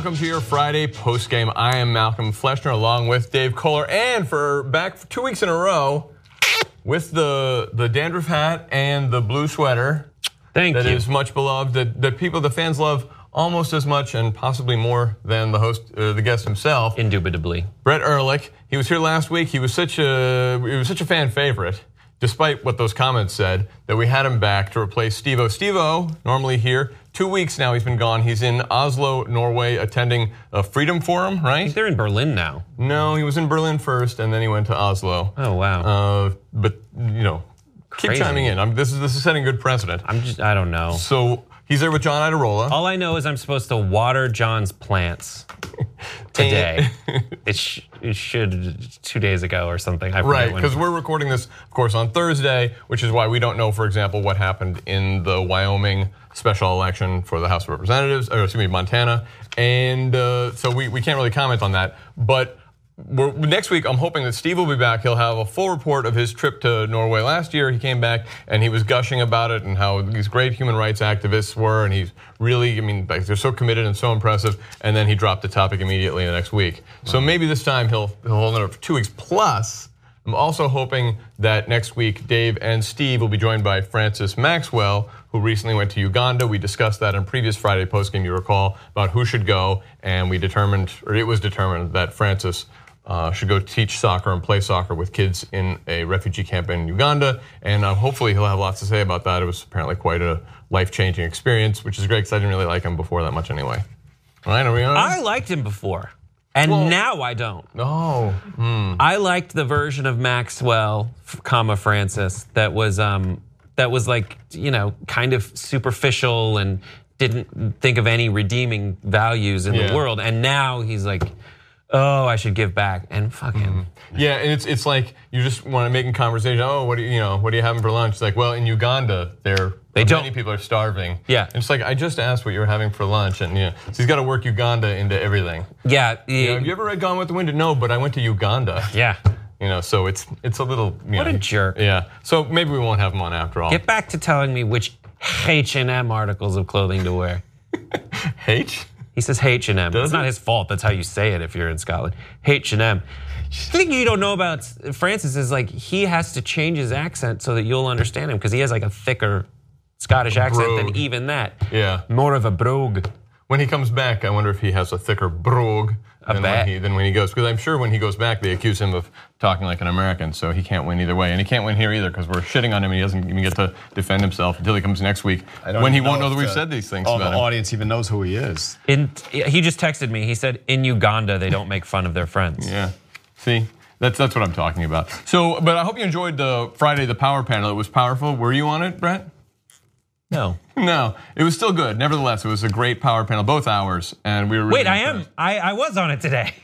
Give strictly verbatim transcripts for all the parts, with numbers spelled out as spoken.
welcome to your Friday postgame. I am Malcolm Fleshner along with Dave Kohler, and for back for two weeks in a row with the the dandruff hat and the blue sweater. Thank that you. That is much beloved. That that people, the fans love almost as much and possibly more than the host, uh, the guest himself. Indubitably. Brett Ehrlich. He was here last week. He was such a he was such a fan favorite, despite what those comments said, that we had him back to replace Steve-O. Steve-O, normally here. Two weeks now he's been gone. He's in Oslo, Norway, attending a Freedom Forum, right? They're in Berlin now. No, he was in Berlin first, and then he went to Oslo. Oh, wow. Uh, but, you know, Crazy. keep chiming in. I'm, this is this is setting good precedent. I'm just, I don't know. So he's there with John Iadarola. All I know is I'm supposed to water John's plants today. it, sh it should two days ago or something. I Right, because we're recording this, of course, on Thursday, which is why we don't know, for example, what happened in the Wyoming special election for the House of Representatives, or excuse me, Montana. And uh, so we, we can't really comment on that. But we're, next week, I'm hoping that Steve will be back. He'll have a full report of his trip to Norway last year. He came back and he was gushing about it and how these great human rights activists were. And he's really, I mean, like, they're so committed and so impressive. And then he dropped the topic immediately the next week. So maybe this time he'll, he'll hold it for two weeks. Plus, I'm also hoping that next week Dave and Steve will be joined by Francis Maxwell, who recently went to Uganda. We discussed that in previous Friday postgame, you recall, about who should go, and we determined, or it was determined, that Francis uh, should go teach soccer and play soccer with kids in a refugee camp in Uganda, and uh, hopefully he'll have lots to say about that. It was apparently quite a life-changing experience, which is great because I didn't really like him before that much anyway. All right, are we on? I liked him before, and well, now I don't. Oh. Hmm. I liked the version of Maxwell, comma Francis, that was um, that was like, you know, kind of superficial and didn't think of any redeeming values in yeah. the world. And now he's like, oh, I should give back, and fuck him. Mm-hmm. Yeah, and it's it's like you just want to make a conversation. Oh, what do you, you know? What are you having for lunch? It's like, well, in Uganda, there they many don't. people are starving. Yeah, and it's like I just asked what you were having for lunch, and yeah, so he's got to work Uganda into everything. Yeah. You know, have you ever read Gone with the Wind? No, but I went to Uganda. Yeah. You know, so it's it's a little. You what know, a jerk. Yeah. So maybe we won't have him on after all. Get back to telling me which H and M articles of clothing to wear. H. He says H and M. Does it's it? not his fault. That's how you say it if you're in Scotland. H and M. The thing you don't know about Francis is like he has to change his accent so that you'll understand him because he has like a thicker Scottish accent brogue. than even that. Yeah. More of a brogue. When he comes back, I wonder if he has a thicker brogue a than, when he, than when he goes. Because I'm sure when he goes back, they accuse him of talking like an American, so he can't win either way. And he can't win here either because we're shitting on him and he doesn't even get to defend himself until he comes next week when he won't know that we've said these things all about the him. audience even knows who he is. In, he just texted me. He said, in Uganda, they don't make fun of their friends. Yeah. See? That's that's what I'm talking about. So, but I hope you enjoyed the Friday, the power panel. It was powerful. Were you on it, Brett? No. No, it was still good. Nevertheless, it was a great power panel, both hours, and we were really Wait, I impressed. am. I, I was on it today.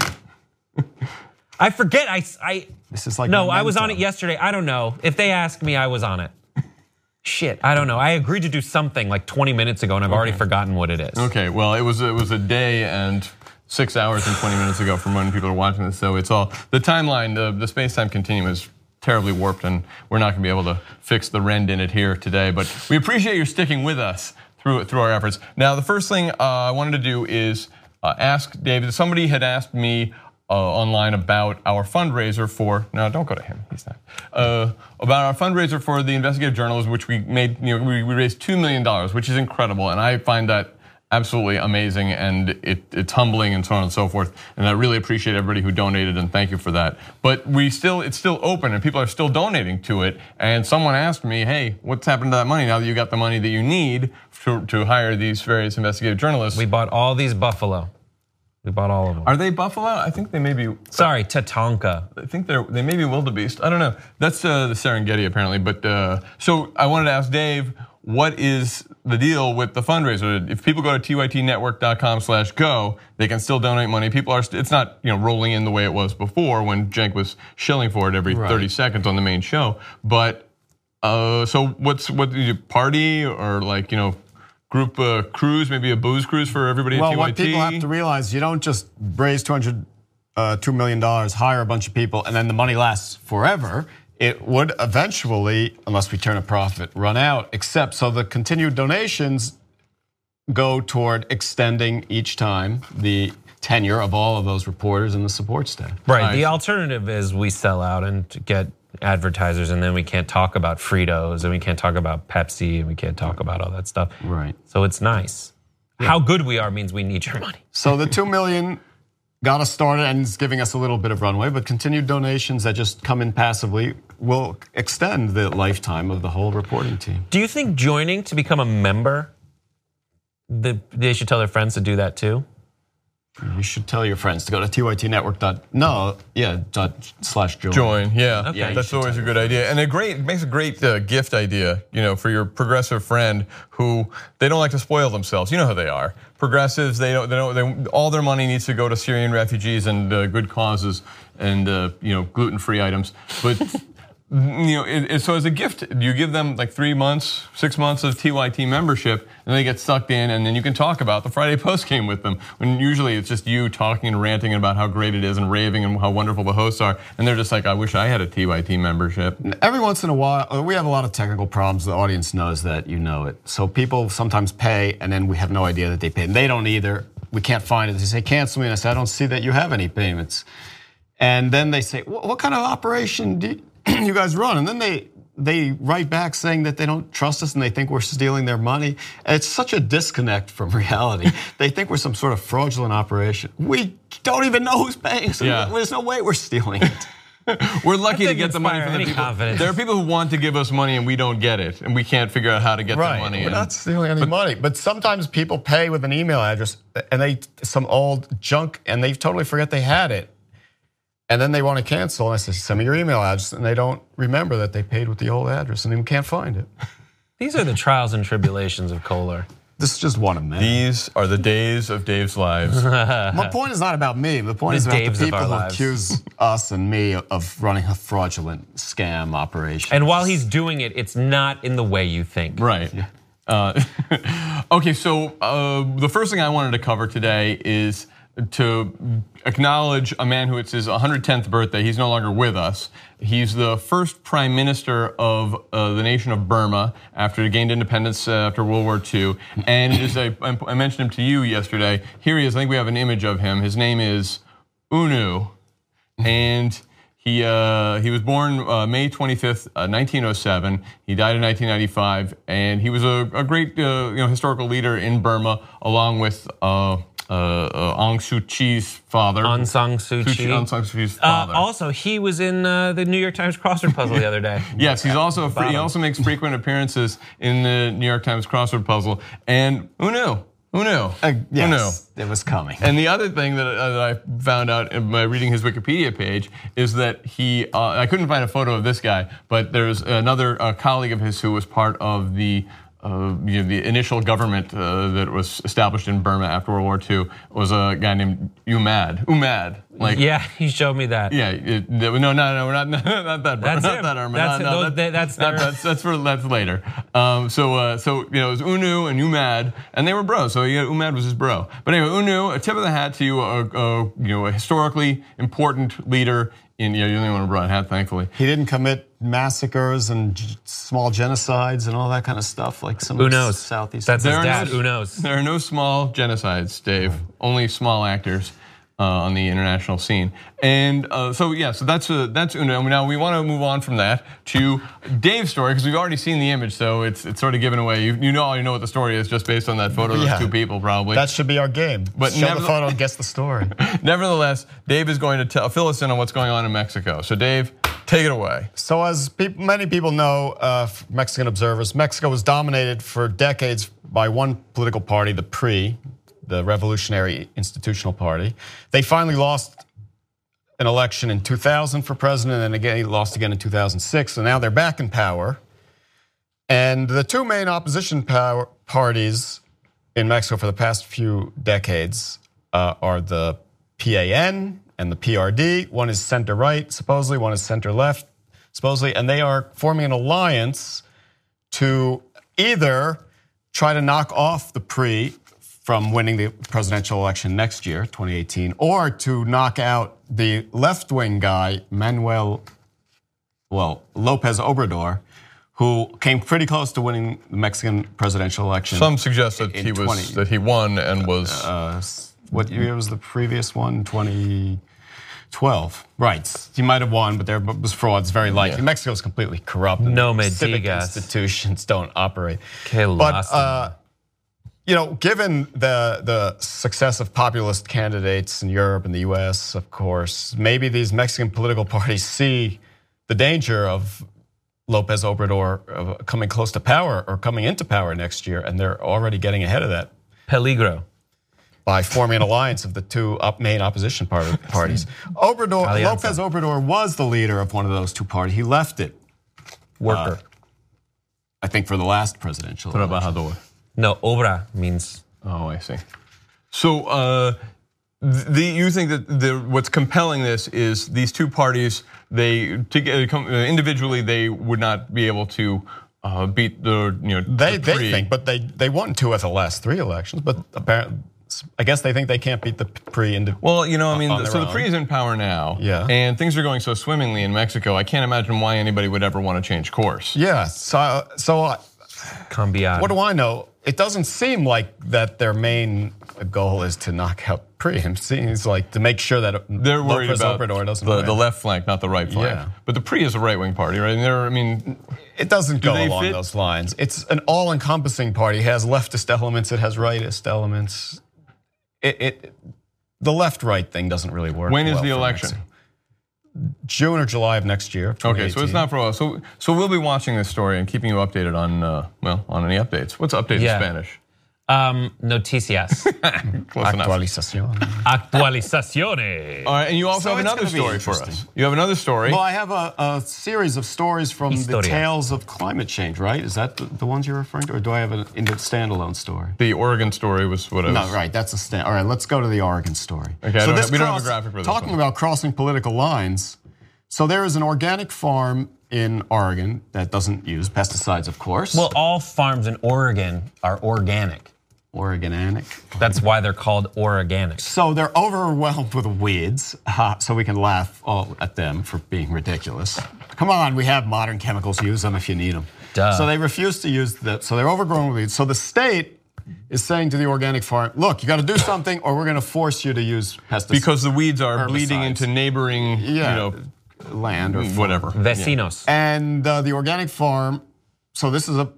I forget. I, I This is like no. Memento. I was on it yesterday. I don't know. If they ask me, I was on it. Shit, I don't know. I agreed to do something like twenty minutes ago, and I've okay. already forgotten what it is. Okay, well, it was it was a day and six hours and twenty minutes ago from when people are watching this. So it's all the timeline, the the space-time continuum is terribly warped, and we're not going to be able to fix the rend in it here today. But we appreciate your sticking with us through through our efforts. Now, the first thing uh, I wanted to do is uh, ask David. Somebody had asked me uh, online about our fundraiser for. No, don't go to him. He's not. Uh, about our fundraiser for the investigative journalism, which we made. You know, we, we raised two million dollars, which is incredible, and I find that absolutely amazing, and it, it's humbling and so on and so forth. And I really appreciate everybody who donated, and thank you for that. But we still, it's still open, and people are still donating to it. And someone asked me, hey, what's happened to that money now that you got the money that you need to, to hire these various investigative journalists? We bought all these buffalo. We bought all of them. Are they buffalo? I think they may be. Sorry, Tatanka. I think they're they may be wildebeest. I don't know. That's uh, the Serengeti apparently. But uh, so I wanted to ask Dave, what is the deal with the fundraiser? If people go to T Y T network dot com slash go, they can still donate money. People are, it's not, you know, rolling in the way it was before when Cenk was shilling for it every right. thirty seconds on the main show. But uh, so what's what do you party or like, you know, group uh, cruise, maybe a booze cruise for everybody at well, T Y T? Well, what people have to realize, you don't just raise two hundred, uh, two million dollars, hire a bunch of people, and then the money lasts forever. It would eventually, unless we turn a profit, run out, except so the continued donations go toward extending each time the tenure of all of those reporters and the support staff. Right. Nice. The alternative is we sell out and get advertisers, and then we can't talk about Fritos, and we can't talk about Pepsi, and we can't talk about all that stuff. Right. So it's nice. Yeah. How good we are means we need your money. So the two million got us started and is giving us a little bit of runway, but continued donations that just come in passively will extend the lifetime of the whole reporting team. Do you think joining to become a member, the, they should tell their friends to do that too? You should tell your friends to go to T Y T network dot no yeah dot slash join. Join, yeah, Okay. Yeah, that's you should always a tell good idea, and a great it makes a great uh, gift idea, you know, for your progressive friend who they don't like to spoil themselves. You know how they are. Progressives, they don't, they don't, they, all their money needs to go to Syrian refugees and uh, good causes and uh, you know gluten-free items, but. You know, it, it, so as a gift, you give them like three months, six months of T Y T membership, and they get sucked in, and then you can talk about the Friday post game with them. When usually it's just you talking and ranting about how great it is and raving and how wonderful the hosts are, and they're just like, I wish I had a T Y T membership. Every once in a while, we have a lot of technical problems. The audience knows that, you know it. So people sometimes pay, and then we have no idea that they paid. And they don't either. We can't find it. They say, cancel me, and I say, I don't see that you have any payments. And then they say, what, what kind of operation do you, you guys run? And then they they write back saying that they don't trust us and they think we're stealing their money. And it's such a disconnect from reality. They think we're some sort of fraudulent operation. We don't even know who's paying us. Yeah. There's no way we're stealing it. We're lucky to doesn't get the money inspire from the any people. confidence. There are people who want to give us money and we don't get it, and we can't figure out how to get the money. We're in. not stealing any money. But sometimes people pay with an email address and they some old junk and they totally forget they had it. And then they want to cancel, and I say, send me your email address, and they don't remember that they paid with the old address, and they can't find it. These are the trials and tribulations of Kohler. This is just one of many. These are the days of Dave's lives. My point is not about me. The point The is about Daves the of people our who lives. accuse us and me of running a fraudulent scam operation. And while he's doing it, it's not in the way you think. Right. Uh, okay, so uh, the first thing I wanted to cover today is to acknowledge a man who it's his one hundred tenth birthday. He's no longer with us. He's the first prime minister of uh, the nation of Burma after it gained independence uh, after World War Two. And it is a, I mentioned him to you yesterday. Here he is. I think we have an image of him. His name is U Nu, and he uh, he was born uh, May twenty-fifth, uh, nineteen oh seven. He died in nineteen ninety-five, and he was a, a great uh, you know historical leader in Burma, along with. Uh, Uh, uh, Aung Suu Kyi's father. Aung San Suu Kyi. Aung San Suu Kyi's Uh, father. also, he was in uh, the New York Times crossword puzzle the other day. Yes, he's also a, he Bottom. also makes frequent appearances in the New York Times crossword puzzle. And who knew? Who knew? Uh, Who knew? yes, it was coming. And the other thing that, uh, that I found out by reading his Wikipedia page is that he, uh, I couldn't find a photo of this guy, but there's another uh, colleague of his who was part of the Uh, you know, the initial government uh, that was established in Burma after World War Two was a guy named U M A D. U M A D. Like, Yeah, he showed me that. yeah, it, no, no, no, we're not, not that. That's not him. that Irma. That's no, it. no, Those- that- that's not- their- that's that's for that's later. Um, so uh, so you know, it was U N U and U M A D, and they were bros. So yeah, U M A D was his bro. But anyway, U N U, a tip of the hat to you, a, a you know, a historically important leader. In, you know, you don't even want to brought a hat, thankfully. He didn't commit massacres and g- small genocides and all that kind of stuff like some Who of the knows? Southeast. That's his There are dad. no- Who knows? There are no small genocides, Dave. Only small actors uh, on the international scene. And uh, so yeah, so that's uh, that's Uno. Now we want to move on from that to Dave's story because we've already seen the image, so it's it's sort of given away. You, you know already know what the story is just based on that photo of Yeah. those two people, probably. That should be our game. But Show never- the photo and guess the story. Nevertheless, Dave is going to tell, fill us in on what's going on in Mexico. So Dave, take it away. So as peop many people know, uh, Mexican observers, Mexico was dominated for decades by one political party, the P R I, the Revolutionary Institutional Party. They finally lost an election in two thousand for president, and again, he lost again in two thousand six, so now they're back in power. And the two main opposition power parties in Mexico for the past few decades uh, are the P A N and the P R D. One is center-right, supposedly, one is center-left, supposedly, and they are forming an alliance to either try to knock off the P R I from winning the presidential election next year, twenty eighteen, or to knock out the left-wing guy, Manuel, well, Lopez Obrador, who came pretty close to winning the Mexican presidential election. Some suggest that he was twenty that he won and was. Uh, what year was the previous one? twenty twelve. Right. He might have won, but there was fraud. It's very likely. Yeah. Mexico is completely corrupt. No me civic digas. institutions don't operate. Que But lástima. uh, you know, given the the success of populist candidates in Europe and the U S, of course, maybe these Mexican political parties see the danger of Lopez Obrador uh, coming close to power or coming into power next year, and they're already getting ahead of that Peligro. by forming an alliance of the two up main opposition party, parties. Obrador, Alianza. Lopez Obrador was the leader of one of those two parties. He left it, Worker. Uh, I think, for the last presidential election. Trabajador. No, obra means. Oh, I see. So, uh, the, you think that the, what's compelling this is these two parties, they to, individually they would not be able to uh, beat the you know They the they think, but they they won two of the last three elections. But apparently, I guess they think they can't beat the pre. Well, you know, I mean, on their so the own. P R I is in power now, Yeah. and things are going so swimmingly in Mexico. I can't imagine why anybody would ever want to change course. Yeah. So so uh, Cambiar. what do I know? It doesn't seem like that their main goal is to knock out P R I. It seems like to make sure that They're worried Lopez about Obrador doesn't the, win. the left flank, not the right flank. Yeah. But the P R I is a right-wing party, right? And they're, I mean, It doesn't go they along fit? those lines. It's an all-encompassing party. It has leftist elements. It has rightist elements. It, it the left-right thing doesn't really work. when is well the for election? Mexico. June or July of next year. Okay, so it's not for a while. So, so we'll be watching this story and keeping you updated on, uh, well, on any updates. What's update Yeah. in Spanish? Um, noticias. Close enough. Actualización. Actualizaciones. All right, and you also So have it's another gonna be story for us. interesting. You have another story. Well, I have a, a series of stories from Historia. the tales of climate change, right? Is that the, the ones you're referring to, or do I have a in the standalone story? The Oregon story was what I was. No, right. That's a stand. All right, let's go to the Oregon story. Okay, I don't have- we don't have a graphic for this Talking one. about crossing political lines. So there is an organic farm in Oregon that doesn't use pesticides, of course. Well, all farms in Oregon are organic. Oregonic. That's why they're called organic. So they're overwhelmed with weeds, uh, so we can laugh all at them for being ridiculous. Come on, we have modern chemicals. Use them if you need them. Duh. So they refuse to use the. So they're overgrown with weeds. So the state is saying to the organic farm, "Look, you got to do something, or we're going to force you to use pesticides." Because the weeds are bleeding Herbicides. into neighboring, yeah, you know, land or farm. whatever. Vecinos. And uh, the organic farm, so this is a,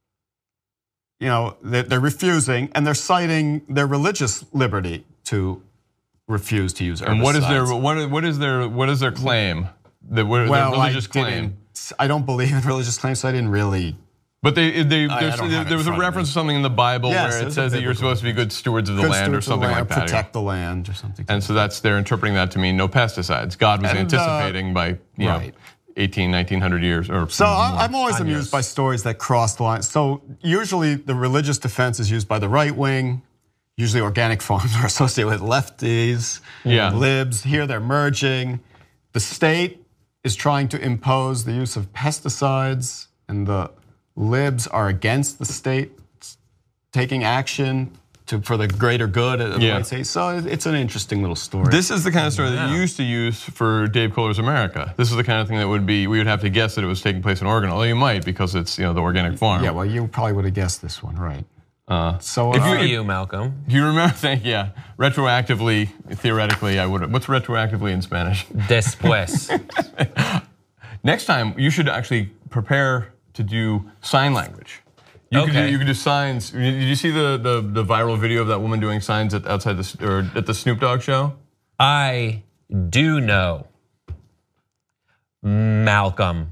you know, they're, they're refusing, and they're citing their religious liberty to refuse to use herbicides. And what is their what is, what is their what is their claim? The, what is well, their religious I claim? didn't- I don't believe in religious claims, so I didn't really. But they, they I there's, don't have it there in was a front of reference me. to something in the Bible Yes, where it there's a says that you're biblical- supposed to be good stewards of the Good land or stewards of the something land, like that. Protect the land or something. And so that's they're interpreting that to mean no pesticides. God was And, uh, anticipating by you right. know eighteen, nineteen hundred years or So I- I'm always Años. amused by stories that cross the line. So usually the religious defense is used by the right wing. Usually organic farms are associated with lefties, Yeah. libs. Here they're merging. The state is trying to impose the use of pesticides, and the libs are against the state taking action to, for the greater good of the Yeah. United States. So it's an interesting little story. This is the kind of story that you used to use for Dave Kohler's America. This is the kind of thing that would be, we would have to guess that it was taking place in Oregon, although you might because it's, you know, the organic farm. yeah, well, you probably would have guessed this one, right? Uh, So if uh, you- For you, Malcolm. do you remember, think, yeah, retroactively, theoretically, I would, what's retroactively in Spanish? Después. Next time, you should actually prepare to do sign language. You could do, Okay. you could do signs. Did you see the, the, the viral video of that woman doing signs at, outside the, or at the Snoop Dogg show? I do know Malcolm.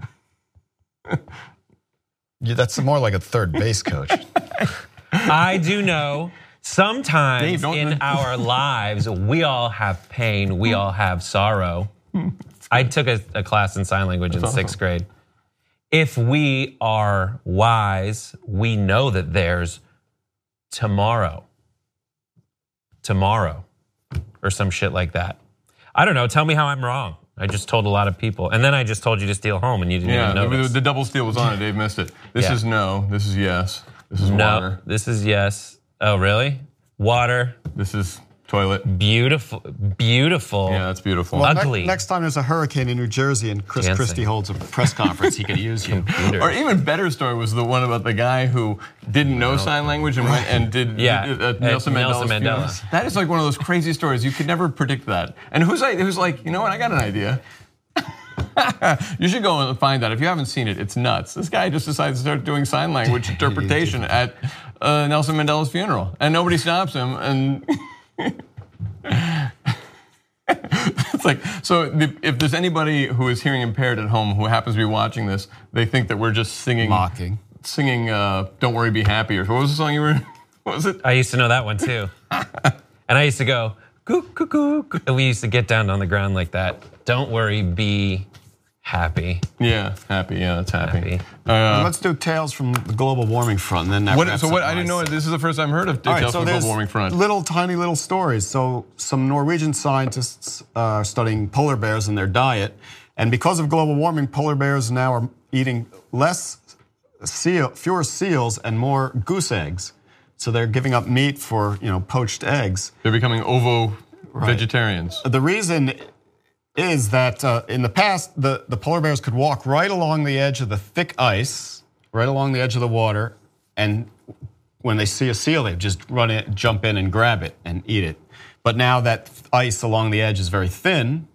yeah, that's more like a third base coach. I do know sometimes Dave, don't- in our lives, we all have pain, we all have sorrow. I took a, a class in sign language in That's sixth awesome. grade. If we are wise, we know that there's tomorrow. Tomorrow. Or some shit like that. I don't know. Tell me how I'm wrong. I just told a lot of people. And then I just told you to steal home and you didn't Yeah, even the, notice. the double steal was on it. Dave missed it. This Yeah. is no. This is yes. This is No, water. this is yes. Oh, really? Water. This is toilet. Beautiful, beautiful. Yeah, that's beautiful. Well, ne- Ugly. next time there's a hurricane in New Jersey and Chris Dancing. Christie holds a press conference, he could use you. Or even better story was the one about the guy who didn't know sign language and went and did Yeah, did, uh, at Nelson Mandela's Nelson funeral. Mandela. That is like one of those crazy stories. You could never predict that. And who's like, who's like, you know what? I got an idea. You should go and find that. If you haven't seen it, it's nuts. This guy just decided to start doing sign language interpretation at uh, Nelson Mandela's funeral, and nobody stops him. And it's like, so the, if there's anybody who is hearing impaired at home who happens to be watching this, they think that we're just singing, Mocking. singing uh, "Don't Worry, Be Happy" or what was the song you were? What was it? I used to know that one too. And I used to go, coo, coo, coo, coo. And we used to get down on the ground like that. Don't worry, be happy. Yeah, happy. Yeah, that's happy. Happy. Uh, Let's do tales from the global warming front, and then that what, wraps so what? up I didn't my- know. This is the first I've heard of All right, details so from the there's global warming front. little tiny little stories. So some Norwegian scientists are studying polar bears and their diet, and because of global warming, polar bears now are eating less seal, fewer seals and more goose eggs. So they're giving up meat for you know poached eggs. They're becoming ovo vegetarians. The reason is that uh, in the past, the, the polar bears could walk right along the edge of the thick ice, right along the edge of the water, and when they see a seal, they just run in, jump in and grab it and eat it. But now that ice along the edge is very thin,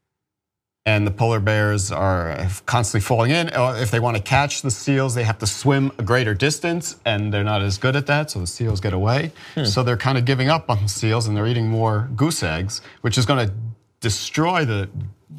and the polar bears are constantly falling in. If they want to catch the seals, they have to swim a greater distance, and they're not as good at that, so the seals get away. Hmm. So they're kind of giving up on the seals, and they're eating more goose eggs, which is going to destroy the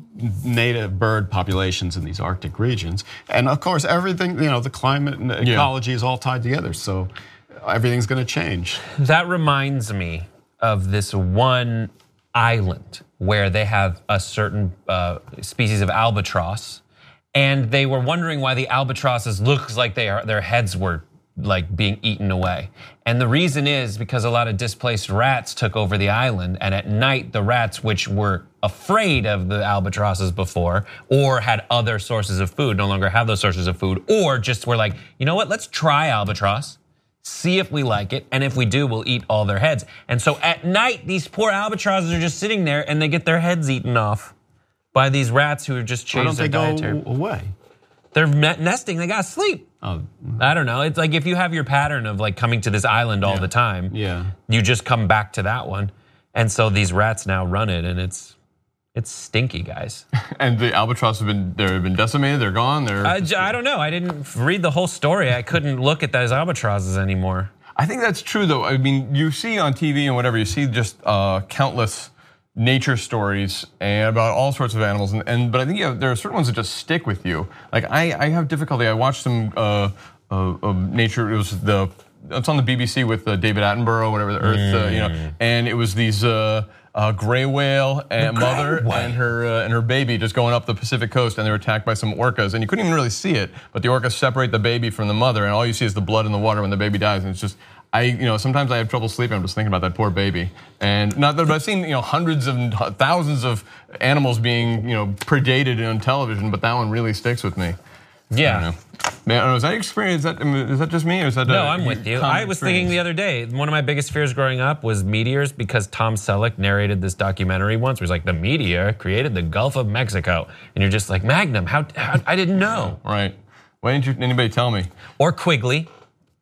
native bird populations in these Arctic regions. And of course, everything, you know, the climate and the ecology yeah. is all tied together, so everything's going to change. That reminds me of this one island where they have a certain uh, species of albatross, and they were wondering why the albatrosses looks like they are, their heads were like being eaten away. And the reason is because a lot of displaced rats took over the island, and at night the rats, which were afraid of the albatrosses before or had other sources of food, no longer have those sources of food, or just were like, you know what, let's try albatross, see if we like it, and if we do, we'll eat all their heads. And so at night, these poor albatrosses are just sitting there and they get their heads eaten off by these rats who have just changed their dietary. Why don't they go away? They're nesting, they gotta sleep. Oh. I don't know, it's like if you have your pattern of like coming to this island all yeah. the time, yeah. you just come back to that one. And so these rats now run it, and it's it's stinky, guys. And the albatross have been they've been decimated. They're gone. They're. I, I don't know. I didn't read the whole story. I couldn't look at those albatrosses anymore. I think that's true, though. I mean, you see on T V and whatever, you see just uh, countless nature stories and about all sorts of animals, and, and but I think you have, there are certain ones that just stick with you. Like I, I have difficulty. I watched some uh, uh, of nature. It was the it's on the B B C with uh, David Attenborough, whatever the Earth, mm. uh, you know, and it was these. Uh, Uh, gray whale and gray mother whale. and her uh, and her baby just going up the Pacific coast, and they were attacked by some orcas, and you couldn't even really see it, but the orcas separate the baby from the mother, and all you see is the blood in the water when the baby dies, and it's just, I, you know, sometimes I have trouble sleeping. I'm just thinking about that poor baby, and not that, but I've seen, you know, hundreds of thousands of animals being, you know, predated on television, but that one really sticks with me. Yeah. Man, I don't know, is that experience? Is that, is that just me, or is that? No, I'm with you. I was thinking the other day, one of my biggest fears growing up was meteors, because Tom Selleck narrated this documentary once where he's like, the meteor created the Gulf of Mexico, and you're just like, Magnum, how, how I didn't know. Right. Why didn't you, anybody tell me? Or Quigley.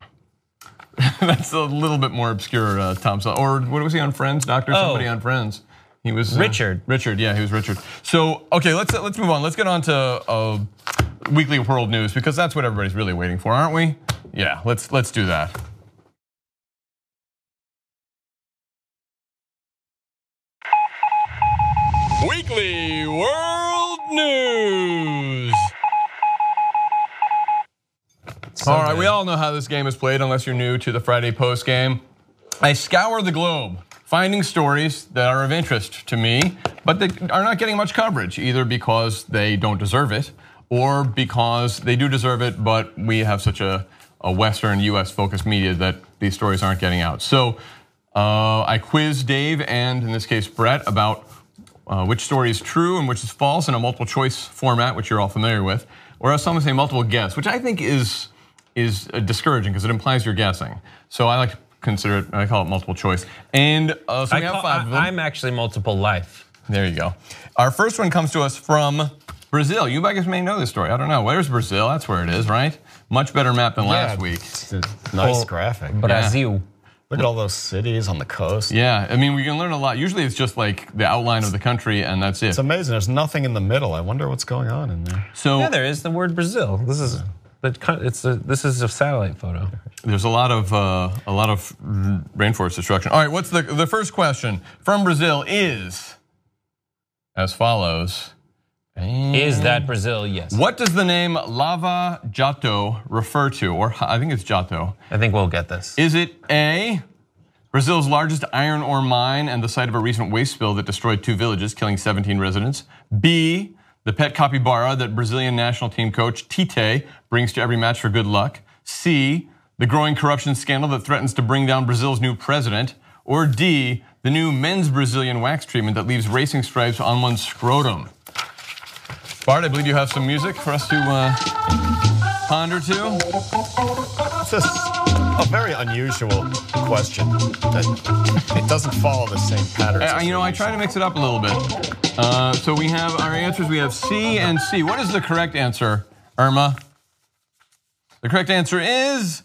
That's a little bit more obscure, uh, Tom Selleck. Or what was he on Friends? Doctor oh. somebody on Friends. He was uh, Richard. Richard, yeah, he was Richard. So, okay, let's let's move on. Let's get on to uh, weekly world news, because that's what everybody's really waiting for, aren't we? Yeah, let's let's do that. Weekly world news. So all right, good. We all know how this game is played, unless you're new to the Friday Post game. I scour the globe, finding stories that are of interest to me, but they are not getting much coverage, either because they don't deserve it, or because they do deserve it, but we have such a, a Western U S focused media that these stories aren't getting out. So uh, I quizzed Dave and, in this case, Brett, about uh, which story is true and which is false in a multiple choice format, which you're all familiar with, or as some would say, multiple guess, which I think is is discouraging because it implies you're guessing. So I like to consider it. I call it multiple choice. And uh, so we I have call, five I, of them. I'm actually multiple life. There you go. Our first one comes to us from Brazil. You guys may know this story. I don't know. Where's Brazil? That's where it is, right? Much better map than last week. It's a nice Well, graphic. Brazil. Look at all those cities on the coast. Yeah, I mean, we can learn a lot. Usually it's just like the outline of the country and that's it. It's amazing. There's nothing in the middle. I wonder what's going on in there. So Yeah, there is the word Brazil. This is the it's a, this is a satellite photo. there's a lot of uh, a lot of rainforest destruction. All right, what's the the first question from Brazil is as follows. Is that Brazil? Yes. What does the name Lava Jato refer to? Or I think it's Jato. I think we'll get this. Is it A, Brazil's largest iron ore mine and the site of a recent waste spill that destroyed two villages, killing seventeen residents? B, the pet capybara that Brazilian national team coach Tite brings to every match for good luck? C, the growing corruption scandal that threatens to bring down Brazil's new president? Or D, the new men's Brazilian wax treatment that leaves racing stripes on one's scrotum? Bart, I believe you have some music for us to uh, ponder to. It's just a very unusual question that it doesn't follow the same pattern. Uh, you know, I try to mix it up a little bit. Uh, so we have our answers. We have C and C. What is the correct answer, Irma? The correct answer is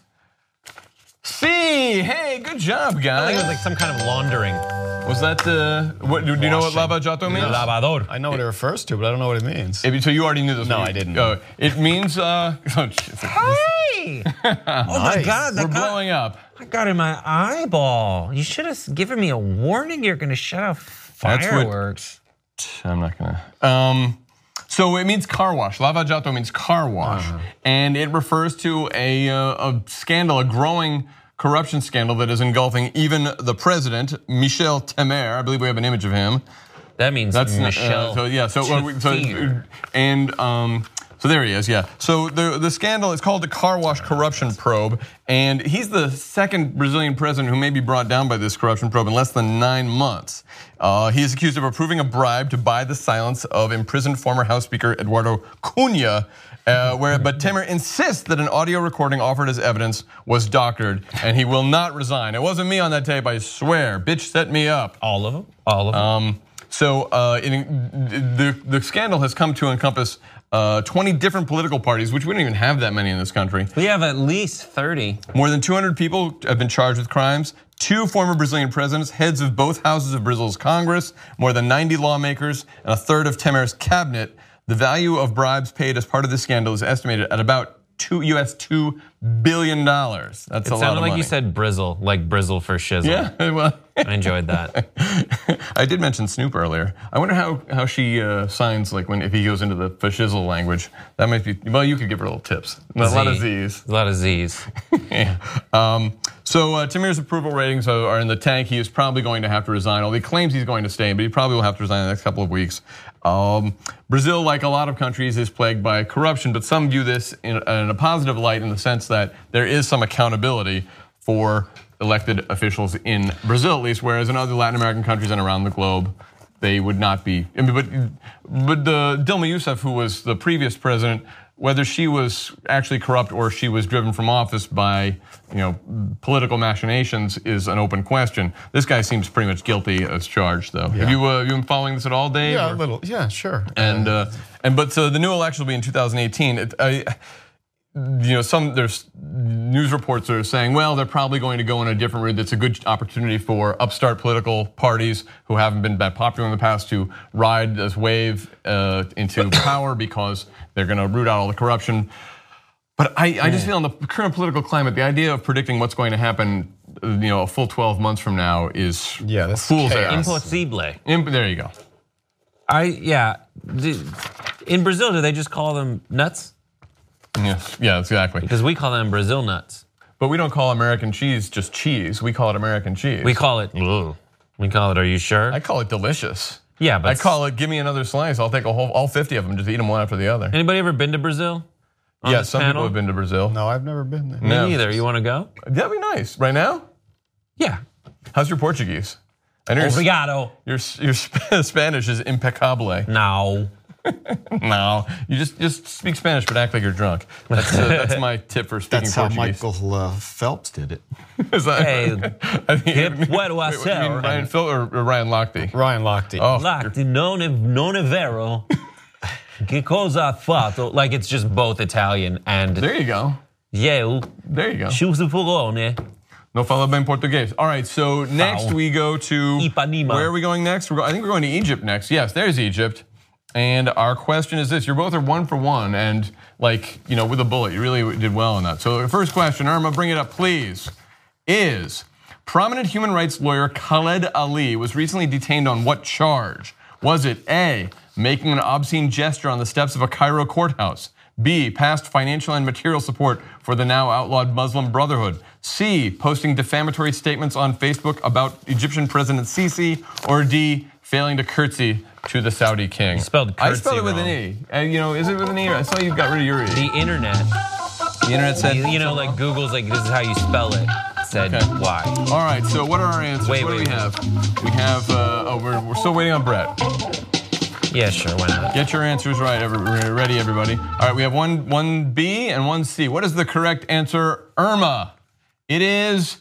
C. Hey, good job, I think it guys. was like some kind of laundering. Was that uh, what? Do, do you know what Lava Jato means? Lavador. I know what it refers to, but I don't know what it means. If you- so you already knew this. No, one. I didn't. Uh, it means. Uh, oh, shit. Hey! Oh my Nice. God! We're That got, blowing up. I got in my eyeball. You should have given me a warning. You're going to shut off That's what- fireworks. I'm not gonna. Um, so it means car wash. Lava Jato means car wash, Uh-huh. and it refers to a, uh, a scandal, a growing corruption scandal that is engulfing even the president, Michel Temer. I believe we have an image of him. That means That's Michelle. Uh, so yeah. So, uh, we- so Temer. and um, so there he is. Yeah. So the the scandal is called the car wash corruption probe, and he's the second Brazilian president who may be brought down by this corruption probe in less than nine months. Uh, he is accused of approving a bribe to buy the silence of imprisoned former House Speaker Eduardo Cunha. Uh, where, but Temer insists that an audio recording offered as evidence was doctored, and he will not resign. It wasn't me on that tape, I swear. Bitch set me up. All of them. All of them. Um, so uh, it, the the scandal has come to encompass uh, twenty different political parties, which we don't even have that many in this country. we have at least thirty. More than two hundred people have been charged with crimes. Two former Brazilian presidents, heads of both houses of Brazil's Congress, more than ninety lawmakers, and a third of Temer's cabinet. The value of bribes paid as part of this scandal is estimated at about two U S two billion dollars. That's It a lot sounded of like money. you said Brizzle, like Brizzle for shizzle. Yeah, well, I enjoyed that. I did mention Snoop earlier. I wonder how how she uh, signs like when if he goes into the fashizzle language. That might be well. You could give her little tips. A lot of Z's. A lot of Z's. Yeah. Um, so uh, Temer's approval ratings are, are in the tank. He is probably going to have to resign. Although he claims he's going to stay, but he probably will have to resign in the next couple of weeks. Um, Brazil, like a lot of countries, is plagued by corruption, but some view this in, in a positive light in the sense that there is some accountability for elected officials in Brazil, at least, whereas in other Latin American countries and around the globe, they would not be. I mean, but but the Dilma Rousseff, who was the previous president, whether she was actually corrupt or she was driven from office by, you know, political machinations is an open question. This guy seems pretty much guilty as charged, though. Have you, uh, you been following this at all, Dave? Yeah, or? a little. Yeah, sure. And uh, and but so the new election will be in two thousand eighteen. It, I, you know, some there's news reports that are saying, well, they're probably going to go in a different route. That's a good opportunity for upstart political parties who haven't been that popular in the past to ride this wave uh, into power because they're going to root out all the corruption. But I, I just feel in the current political climate, the idea of predicting what's going to happen, you know, a full twelve months from now is Yeah, that's fool's chaos. errand. Impossible. Imp- There you go. I yeah. In Brazil, do they just call them nuts? Yes, yeah, exactly. Because we call them Brazil nuts. But we don't call American cheese just cheese. We call it American cheese. We call it. Ugh. We call it. Are you sure? I call it delicious. yeah, but I call it, give me another slice. I'll take a whole, all fifty of them, just eat them one after the other. Anybody ever been to Brazil? On Yeah, this some panel? people have been to Brazil. No, I've never been there. Me No. neither. You want to go? That'd be nice. Right now? Yeah. How's your Portuguese? I know your, Obrigado. your, your Spanish is impeccable. No. No, you just just speak Spanish, but act like you're drunk. That's, uh, that's my tip for speaking That's how Portuguese. Michael uh, Phelps did it. Is that, Hey, I think- que puedo wait, what, you hacer? mean Ryan Phil or, or Ryan Lochte? Ryan Lochte. Oh, Like, non è, non è vero. Che cosa ha fatto? Like it's just both Italian and there you go. eu There you go. Sciusupolone. No fala bem português. All right, so next Foul. we go to, Ipanema. where are we going next? We're go, I think we're going to Egypt next. Yes, there's Egypt. And our question is this, you're both are one for one and like, you know, with a bullet, you really did well on that. So the first question, Irma, bring it up please, is prominent human rights lawyer Khaled Ali was recently detained on what charge? Was it A, making an obscene gesture on the steps of a Cairo courthouse? B, past financial and material support for the now outlawed Muslim Brotherhood? C, posting defamatory statements on Facebook about Egyptian President Sisi? Or D, failing to curtsy to the Saudi king? You spelled I curtsy spelled it with wrong. an E. Uh, you know, is it with an E? I saw you got rid of your E. The internet. The internet said. You know, like Google's like, this is how you spell it. Said Okay. why. All right, so what are our answers? Wait, what do wait, we wait. have? We have, uh, oh, we're, we're still waiting on Brett. Yeah, sure, why not? Get your answers right, every, ready everybody. All right, we have one, one B and one C. What is the correct answer, Irma? It is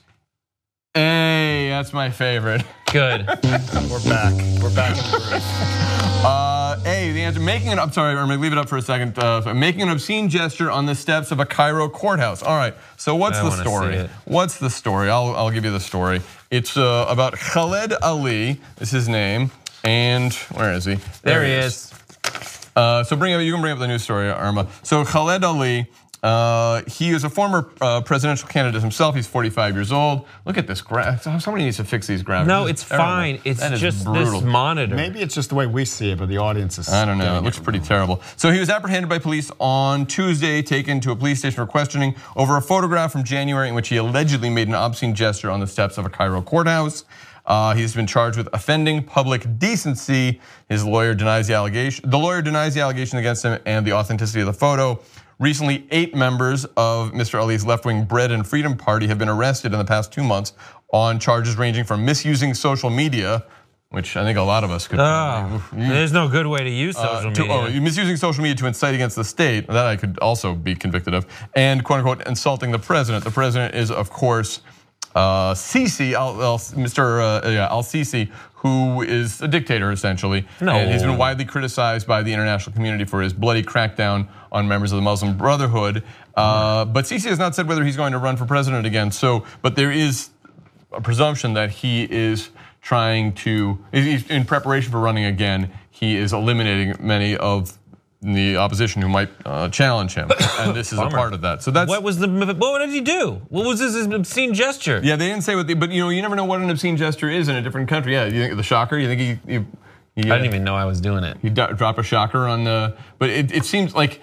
A, that's my favorite. Good. We're back. We're back in the race. Uh, A, the answer, making an, I'm sorry, Irma, leave it up for a second. Uh, so making an obscene gesture on the steps of a Cairo courthouse. All right, so what's I the wanna story? see it. What's the story? I'll, I'll give you the story. It's uh, about Khaled Ali, is his name, and where is he? There he is. Uh, so bring up, you can bring up the news story, Irma. So Khaled Ali, uh, he is a former uh, presidential candidate himself. He's forty-five years old. Look at this graph. Somebody needs to fix these graphics. No, This is it's terrible. fine. It's That is just brutal. this monitor. Maybe it's just the way we see it, but the audience is. I don't know. It getting looks pretty terrible. So he was apprehended by police on Tuesday, taken to a police station for questioning over a photograph from January in which he allegedly made an obscene gesture on the steps of a Cairo courthouse. Uh, he's been charged with offending public decency. His lawyer denies the allegation. The lawyer denies the allegation against him and the authenticity of the photo. Recently, eight members of Mister Ali's left-wing Bread and Freedom Party have been arrested in the past two months on charges ranging from misusing social media, which I think a lot of us could. Oh, there's no good way to use social Uh, to, media. oh, misusing social media to incite against the state, that I could also be convicted of, and quote unquote insulting the president. The president is, of course, uh, Sisi, Al, Al, Mister Uh, yeah, Al-Sisi, who is a dictator essentially. No. And he's been widely criticized by the international community for his bloody crackdown on members of the Muslim Brotherhood. Uh, but Sisi has not said whether he's going to run for president again. So, but there is a presumption that he is trying to, he's in preparation for running again, he is eliminating many of the opposition who might uh, challenge him, and this is a part of that. So that's what was the? What did he do? What was this obscene gesture? yeah. They didn't say what, the, but you know, you never know what an obscene gesture is in a different country. Yeah, you think the shocker? You think he? he, he I didn't even know I was doing it. He drop a shocker on the, but it, it seems like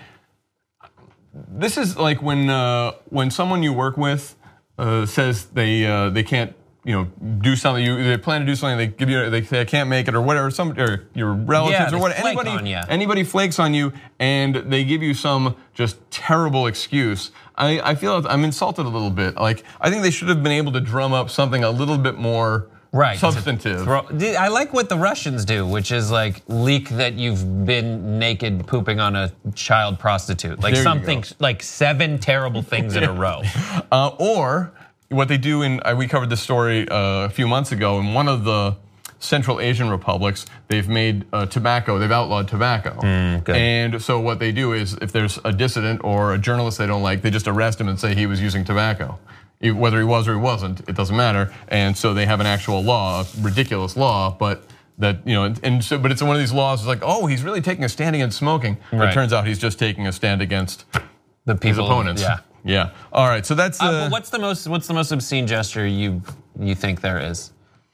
this is like when uh, when someone you work with uh, says they uh, they can't. You know, do something. You they plan to do something. They give you. They say I can't make it, or whatever. Some or your relatives, Yeah, or they what. flake Anybody, on ya. anybody flakes on you, and they give you some just terrible excuse. I, I feel I'm insulted a little bit. Like I think they should have been able to drum up something a little bit more Right. substantive. Throw- I like what the Russians do, which is like leak that you've been naked pooping on a child prostitute. Like There you something go. like seven terrible things in a row. Uh, or what they do in, uh, we covered this story uh, a few months ago, in one of the Central Asian republics, they've made uh, tobacco, they've outlawed tobacco. good. And so what they do is, if there's a dissident or a journalist they don't like, they just arrest him and say he was using tobacco. Whether he was or he wasn't, it doesn't matter. And so they have an actual law, a ridiculous law, but that, you know, and, and so, but it's one of these laws, it's like, oh, he's really taking a stand against smoking. Right. It turns out he's just taking a stand against The his people, opponents. Yeah. Yeah. All right. So that's. Uh, Uh, but what's the most what's the most obscene gesture you you think there is?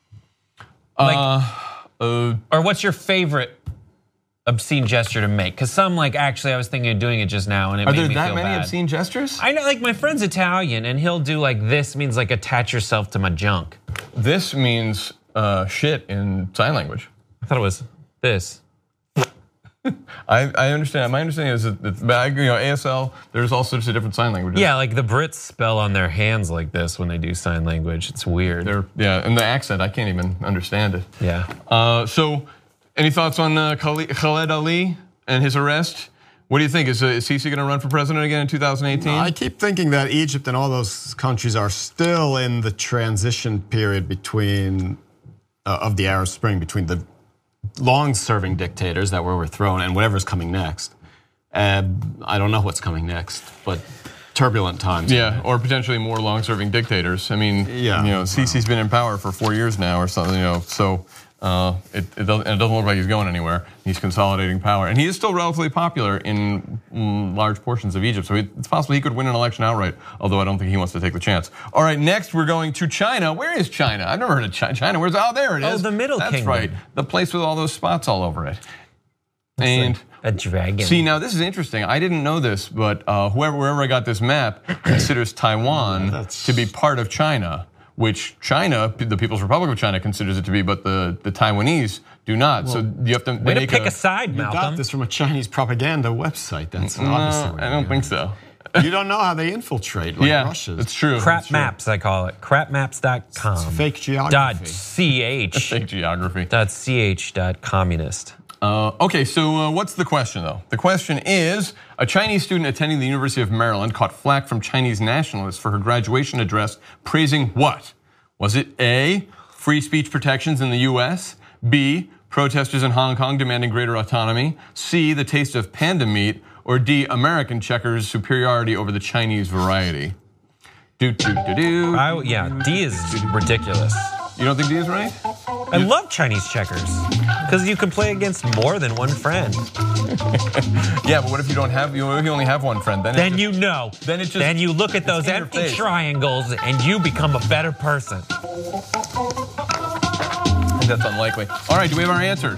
uh, uh, Or what's your favorite obscene gesture to make? Because some like actually I was thinking of doing it just now and it are made there me that feel many bad. obscene gestures? I know, like my friend's Italian and he'll do like this means like attach yourself to my junk. This means uh, shit in sign language. I thought it was this. I, I understand. My understanding is that, that but I- you know, A S L. There's all sorts of different sign languages. Yeah, like the Brits spell on their hands like this when they do sign language. It's weird. They're, yeah, and the accent, I can't even understand it. yeah. Uh, so, any thoughts on uh, Khali- Khaled Ali? and his arrest. What do you think? Is, uh, is Sisi going to run for president again in two thousand eighteen? I keep thinking that Egypt and all those countries are still in the transition period between uh, of the Arab Spring, between the long-serving dictators that were overthrown and whatever's coming next. Uh, I don't know what's coming next, but turbulent times. Yeah, or potentially more long-serving dictators. I mean, yeah, you know, Sisi's been in power for four years now or something. You know, so. Uh, it, it, doesn't, it doesn't look like he's going anywhere. He's consolidating power. And he is still relatively popular in mm, large portions of Egypt. So it's possible he could win an election outright, although I don't think he wants to take the chance. All right, next we're going to China. Where is China? I've never heard of China. Where's, oh, there it is. Oh, the Middle That's Kingdom. That's right. The place with all those spots all over it. And a dragon. See, now this is interesting. I didn't know this, but uh, whoever, wherever I got this map considers Taiwan yeah, to be part of China, which China, the People's Republic of China, considers it to be, but the, the Taiwanese do not. Well, so you have to way make to pick a, a side, Malcolm. You got this from a Chinese propaganda website. That's no, obviously. I don't think so. You don't know how they infiltrate like yeah, Russia's. It's true. Crap it's true. maps, I call it. crap maps dot com. It's fake geography. Dot ch. Fake geography. Dot ch. Dot communist. Uh, okay, so uh, what's the question though? The question is, a Chinese student attending the University of Maryland caught flack from Chinese nationalists for her graduation address praising what? Was it A, free speech protections in the U S, B, protesters in Hong Kong demanding greater autonomy, C, the taste of panda meat, or D, American checkers' superiority over the Chinese variety? Do, do, do, do. I, yeah, D is ridiculous. You don't think D is right? I love Chinese checkers because you can play against more than one friend. Yeah, but what if you don't have? What if you only have one friend? Then, then just, you know. Then it just. Then you look at those in your empty face. triangles and you become a better person. I think that's unlikely. All right, do we have our answers?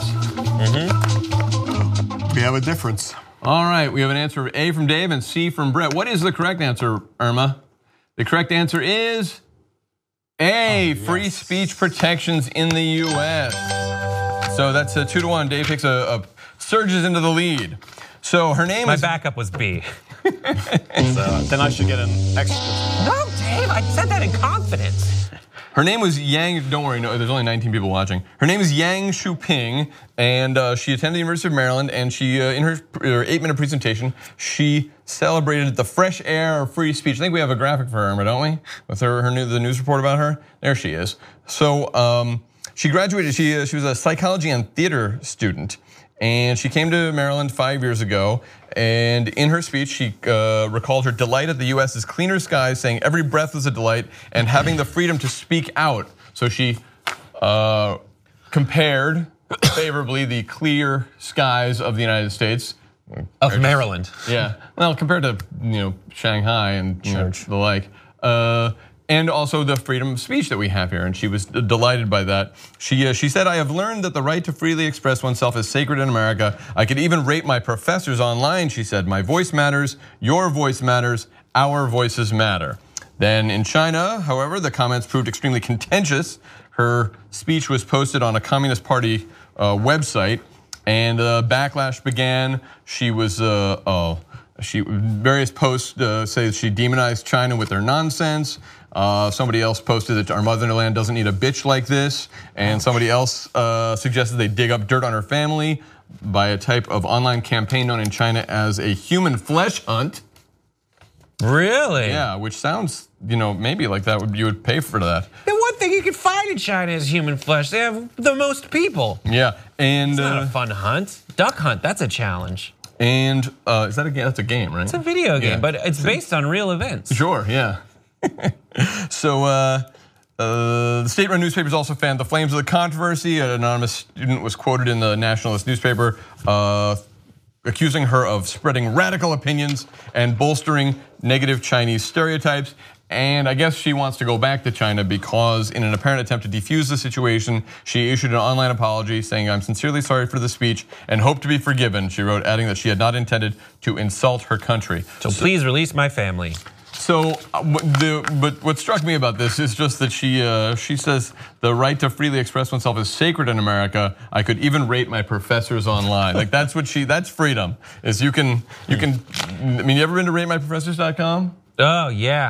Mm-hmm. We have a difference. All right, we have an answer A from Dave and C from Brett. What is the correct answer, Irma? The correct answer is A, oh, yes. Free speech protections in the U S. So that's a two to one. Dave picks a, a surges into the lead. So her name My is. My backup was B. So then I should get an extra. No, Dave, I said that in confidence. Her name was Yang, don't worry, no, there's only nineteen people watching. Her name is Yang Shuping, and uh, she attended the University of Maryland, and she, uh, in her, her eight-minute presentation, she celebrated the fresh air of free speech. I think we have a graphic for her, don't we? With her, her new, the news report about her. There she is. So um, she graduated, she, uh, she was a psychology and theater student, and she came to Maryland five years ago, and in her speech, she uh, recalled her delight at the U S's cleaner skies, saying every breath was a delight, and having the freedom to speak out. So she uh, compared favorably the clear skies of the United States. Of Maryland. Yeah, well, compared to you know Shanghai and you know, the like. Uh, And also the freedom of speech that we have here, and she was delighted by that. She uh, she said, "I have learned that the right to freely express oneself is sacred in America. I could even rate my professors online," she said. "My voice matters, your voice matters, our voices matter." Then in China, however, the comments proved extremely contentious. Her speech was posted on a Communist Party uh, website, and uh, backlash began. She was, uh, oh, she various posts uh, say she demonized China with their nonsense. Uh, somebody else posted that our motherland doesn't need a bitch like this, and somebody else uh, suggested they dig up dirt on her family by a type of online campaign known in China as a human flesh hunt. Really? Yeah, which sounds, you know, maybe like that would you would pay for that. The one thing you can find in China is human flesh. They have the most people. Yeah, and it's not uh, a fun hunt. Duck hunt, that's a challenge. And uh, is that a game? That's a game, right? It's a video game, yeah. but it's based on real events. Sure, yeah. so uh, uh, the state-run newspapers also fanned the flames of the controversy. An anonymous student was quoted in the nationalist newspaper uh, accusing her of spreading radical opinions and bolstering negative Chinese stereotypes. And I guess she wants to go back to China because in an apparent attempt to defuse the situation, she issued an online apology saying, "I'm sincerely sorry for the speech and hope to be forgiven," she wrote, adding that she had not intended to insult her country. So, so please release my family. So, the, but what struck me about this is just that she uh, she says the right to freely express oneself is sacred in America. I could even rate my professors online. Like that's what she, that's freedom. Is you can, you can, I mean, you ever been to rate my professors dot com? Oh, yeah.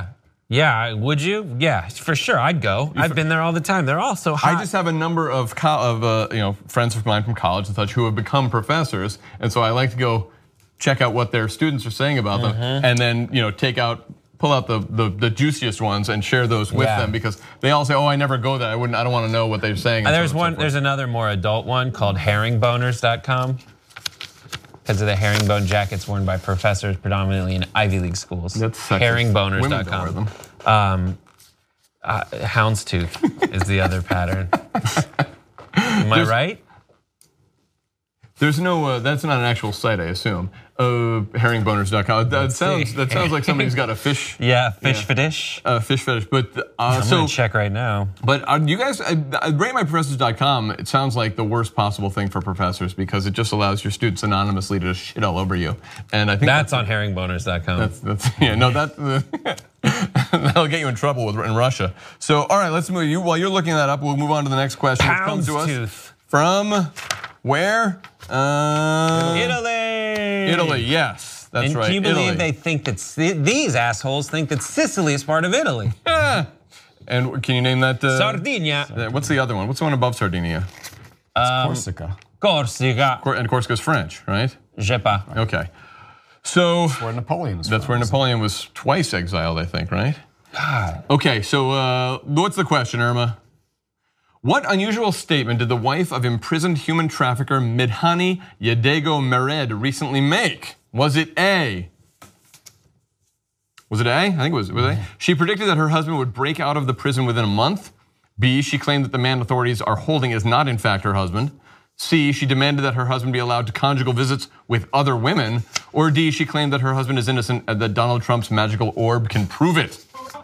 Yeah, would you? Yeah, for sure, I'd go. I've been there all the time. They're all so hot. I just have a number of of uh, you know friends of mine from college and such who have become professors, and so I like to go check out what their students are saying about them, mm-hmm. and then you know take out. Pull out the, the the juiciest ones and share those with yeah. them because they all say, "Oh, I never go there. I wouldn't. I don't want to know what they're saying." And there's so one. So there's another more adult one called herring boners dot com because of the herringbone jackets worn by professors predominantly in Ivy League schools. That's herring boners dot com. Um, uh, houndstooth is the other pattern. Am I there's, right? There's no. Uh, that's not an actual site, I assume. Uh, herring boners dot com. That Let's sounds. See. That sounds like somebody's got a fish. Yeah, fish yeah. fetish. Uh, fish fetish. But uh, I'm so gonna check right now. But uh, you guys, uh, rate my professors dot com. It sounds like the worst possible thing for professors because it just allows your students anonymously to shit all over you. And I think that's, that's on herring boners dot com. That's, that's yeah. No, that uh, that'll get you in trouble with in Russia. So all right, let's move. You while you're looking that up, we'll move on to the next question. Which comes to us from where? Uh, Italy. Italy. Yes. That's and right. Can you believe Italy. they think that these assholes think that Sicily is part of Italy? Yeah. And can you name that? Uh, Sardinia. What's the other one? What's the one above Sardinia? Um, Corsica. Corsica. Cor and Corsica's French, right? Je pas. Okay. So that's where Napoleon was. That's from, where Napoleon was twice exiled, I think, right? God. Okay. So uh, what's the question, Irma? What unusual statement did the wife of imprisoned human trafficker Medhani Yadego Mered recently make? Was it A? Was it A? I think it was, was it A? She predicted that her husband would break out of the prison within a month. B, she claimed that the man authorities are holding is not in fact her husband. C, she demanded that her husband be allowed to conjugal visits with other women. Or D, she claimed that her husband is innocent and that Donald Trump's magical orb can prove it.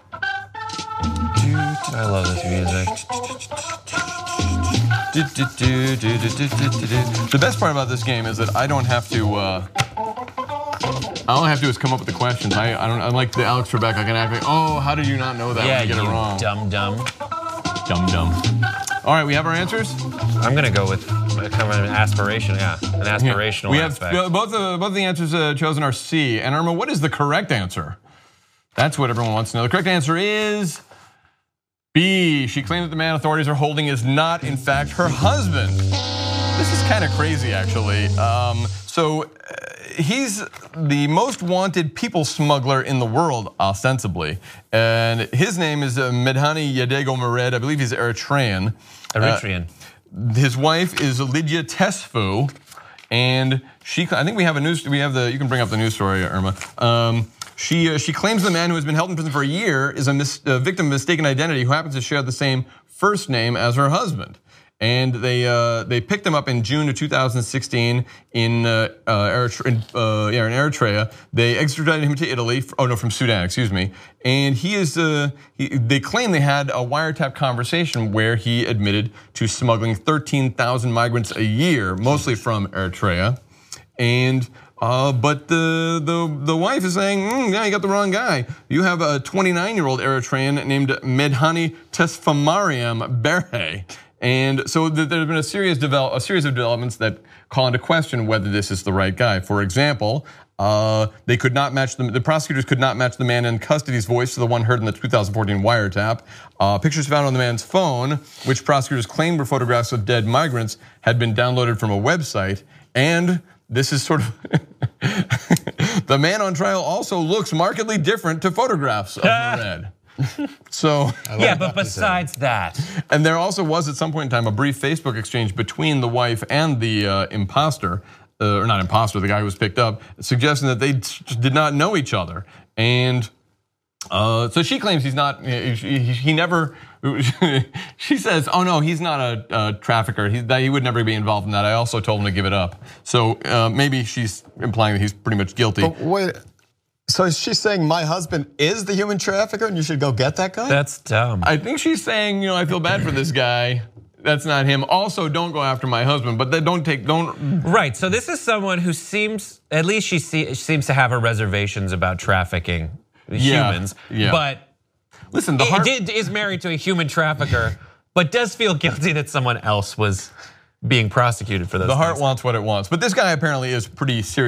I love this music. The best part about this game is that I don't have to. Uh, all I have to do is come up with the questions. I, I don't. Unlike the Alex Trebek, I can act like, oh, how did you not know that? Yeah, when you get you it wrong. dumb dumb. Dumb dumb. All right, we have our answers. I'm gonna go with kind of an aspiration. Yeah, an aspirational. Yeah. We have aspect. both the both the answers uh, chosen are C. And Irma, what is the correct answer? That's what everyone wants to know. The correct answer is B. She claimed that the man authorities are holding is not, in fact, her husband. This is kind of crazy, actually. Um, so uh, he's the most wanted people smuggler in the world, ostensibly, and his name is uh, Medhani Yadego Mered. I believe he's Eritrean. Eritrean. Uh, his wife is Lydia Tesfu, and she. I think we have a news. We have the. You can bring up the news story, Irma. Um, She, uh, she claims the man who has been held in prison for a year is a, mis a victim of mistaken identity who happens to share the same first name as her husband. And they uh, they picked him up in June of two thousand sixteen in uh, uh, Eritrea, in, uh, yeah, in Eritrea. They extradited him to Italy. Oh no, from Sudan, excuse me. And he is. Uh, he, they claim they had a wiretap conversation where he admitted to smuggling thirteen thousand migrants a year, mostly from Eritrea. And Uh, but the, the the wife is saying, mm, yeah, you got the wrong guy. You have a twenty-nine-year-old Eritrean named Medhani Tesfamariam Berhe. And so there's been a series, develop, a series of developments that call into question whether this is the right guy. For example, uh, they could not match the, the prosecutors could not match the man in custody's voice to the one heard in the two thousand fourteen wiretap. Uh, pictures found on the man's phone, which prosecutors claimed were photographs of dead migrants, had been downloaded from a website. And this is sort of, the man on trial also looks markedly different to photographs of Mered. So yeah, but besides that, and there also was at some point in time a brief Facebook exchange between the wife and the uh, imposter, uh, or not imposter, the guy who was picked up, suggesting that they did not know each other. And uh, so she claims he's not. He, he never. She says, "Oh no, he's not a, a trafficker. He, he would never be involved in that. I also told him to give it up." So uh, maybe she's implying that he's pretty much guilty. But wait, so she's saying my husband is the human trafficker, and you should go get that guy? That's dumb. I think she's saying, you know, I feel bad for this guy. That's not him. Also, don't go after my husband, but they don't take, don't. Right, so this is someone who seems, at least she, see, she seems to have her reservations about trafficking yeah, humans, yeah. but listen, the heart it, is married to a human trafficker, but does feel guilty that someone else was being prosecuted for those The heart things. wants what it wants. But this guy apparently is pretty serious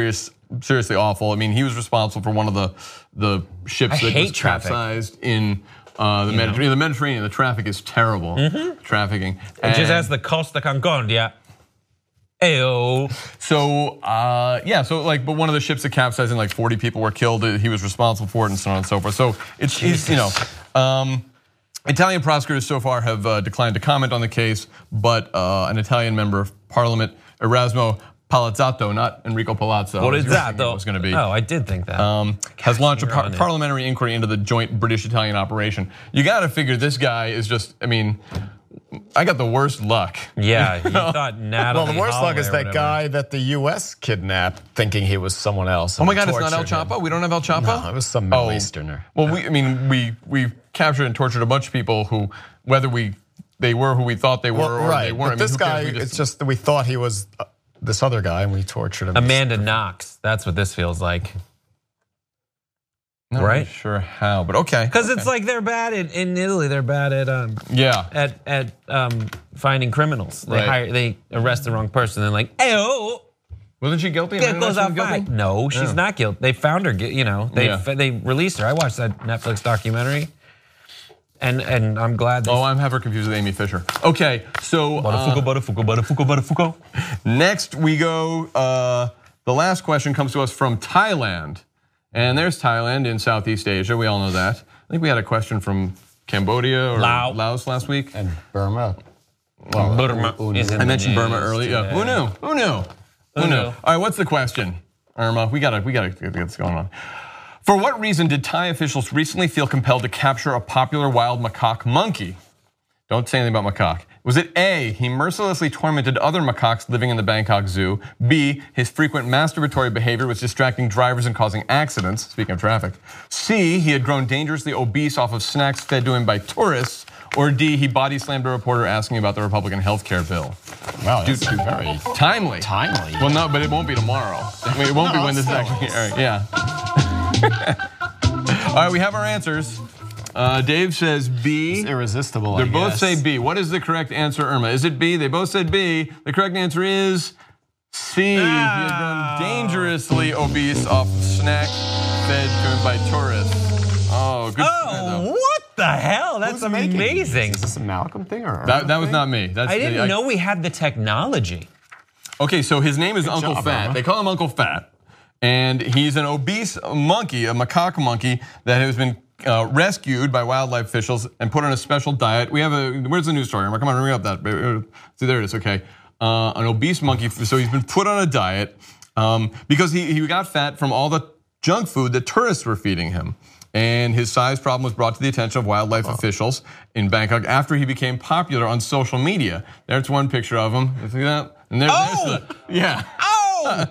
seriously awful. I mean, he was responsible for one of the the ships I that hate was traffic. capsized in uh, the You Mediterranean. know. The Mediterranean, the traffic is terrible. Mm-hmm. Trafficking. Just And as the Costa Concordia. Ayo. so uh, yeah, so like, but one of the ships that capsized and like forty people were killed. He was responsible for it, and so on and so forth. So it's, it's you know. Um, Italian prosecutors so far have uh, declined to comment on the case, but uh, an Italian member of parliament, Erasmo Palazzato, not Enrico Palazzo, What as is you were that, thinking though? it was going to be, Oh, I did think that. um, has launched a you're par- on it. parliamentary inquiry into the joint British-Italian operation. You got to figure this guy is just, I mean, I got the worst luck. yeah, you thought Natalie Well, the worst luck Holloway is or that whatever. guy that the U S kidnapped, thinking he was someone else. Oh my God, it's not El Chapo? We don't have El Chapo? No, it was some Middle Oh. Easterner. Well, we, I mean, we we captured and tortured a bunch of people who, whether we they were who we thought they were Well, or right, they weren't. but I mean, this who cares? guy, We just- it's just that we thought he was uh, this other guy, and we tortured him. Amanda Knox. That's what this feels like. not right? really sure how, but okay. Because it's like they're bad at, in Italy. They're bad at um, Yeah. at at um, finding criminals. They Right. hire, they arrest the wrong person. And like, ayo, Wasn't she guilty? get Amanda goes Knox out was guilty? fine. No, she's Yeah. not guilty. They found her. gu- You know, they Yeah. they released her. I watched that Netflix documentary, and and I'm glad. They Oh, I have her confused with Amy Fisher. Okay, so uh, Butterfugo, Butterfugo, Butterfugo. next we go. Uh, the last question comes to us from Thailand, and there's Thailand in Southeast Asia. We all know that. I think we had a question from Cambodia or Laos. Laos last week. and Burma. Burma is in I the mentioned Burma news earlier. Yeah. Who today. knew? Who knew? Who Who knew? knew? All right, what's the question, Irma? We gotta, we gotta get this going on. For what reason did Thai officials recently feel compelled to capture a popular wild macaque monkey? Don't say anything about macaque. Was it A, he mercilessly tormented other macaques living in the Bangkok Zoo? B, his frequent masturbatory behavior was distracting drivers and causing accidents, speaking of traffic? C, he had grown dangerously obese off of snacks fed to him by tourists? Or D, he body slammed a reporter asking about the Republican health care bill? Wow, that's very Timely. timely. Well, no, but it won't be tomorrow. I mean, it won't be No, when this is still. actually airing. Yeah. All right, we have our answers. Uh, Dave says B. It's irresistible. They I both guess. say B. What is the correct answer, Irma? Is it B? They both said B. The correct answer is C. He had grown dangerously obese off snacks fed to him by tourists. Oh, good. Oh, what the hell? That's Who's making amazing. these? Is this a Malcolm thing or? That, that was not me. That's I didn't know we had the technology. Okay, so his name is Uncle job, Fat. Irma. They call him Uncle Fat. And he's an obese monkey, a macaque monkey that has been uh, rescued by wildlife officials and put on a special diet. We have a, where's the news story? Come on, bring up that. See, there it is, okay. Uh, an obese monkey, so he's been put on a diet um, because he, he got fat from all the junk food that tourists were feeding him. And his size problem was brought to the attention of wildlife officials in Bangkok after he became popular on social media. There's one picture of him. You see that? And there, Oh! there's the, yeah. Oh,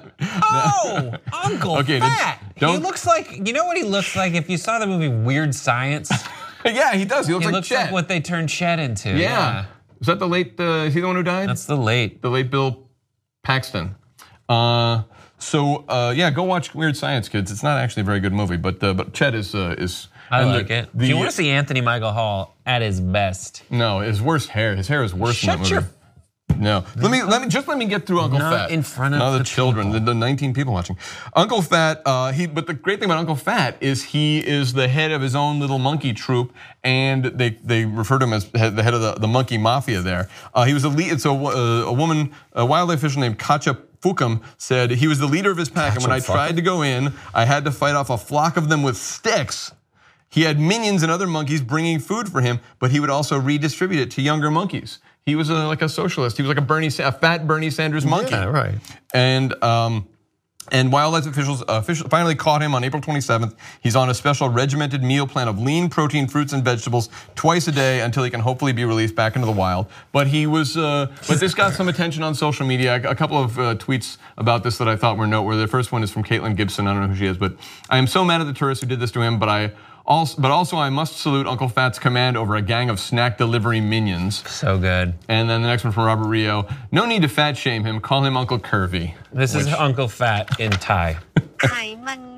oh, Uncle Okay, Fat. He don't- looks like, you know what he looks like? If you saw the movie Weird Science, Yeah, he does. He looks he like looks Chet. like what they turned Chet into. yeah. Yeah. Is that the late, uh, is he the one who died? That's the late. the late Bill Paxton. Uh, so uh, yeah, go watch Weird Science, kids. It's not actually a very good movie, but uh, but Chet is uh, is. I and like the- it. the- Do you want to see Anthony Michael Hall at his best? No, his worst hair. His hair is worse Shut in that your movie. No, let me let me just let me get through Uncle Not Fat. in front of Not the, the children, the, the nineteen people watching. Uncle Fat. Uh, he. But the great thing about Uncle Fat is he is the head of his own little monkey troop, and they they refer to him as head, the head of the, the monkey mafia. There, uh, he was a lead. So uh, a woman, a wildlife official named Katja Fukum said he was the leader of his pack, and when I Katja Fukum? tried to go in, I had to fight off a flock of them with sticks. He had minions and other monkeys bringing food for him, but he would also redistribute it to younger monkeys. He was a, like a socialist. He was like a Bernie, a fat Bernie Sanders monkey. Yeah, right. And um, and wildlife officials uh, official, finally caught him on April twenty-seventh. He's on a special regimented meal plan of lean protein, fruits, and vegetables twice a day until he can hopefully be released back into the wild. But he was, uh, but this got some attention on social media. A couple of uh, tweets about this that I thought were noteworthy. The first one is from Caitlin Gibson. I don't know who she is, but I am so mad at the tourists who did this to him. But I also, but also I must salute Uncle Fat's command over a gang of snack delivery minions. So good. And then the next one from Robert Rio. No need to fat shame him. Call him Uncle Curvy. This is Uncle Fat in Thai. ไขมันนู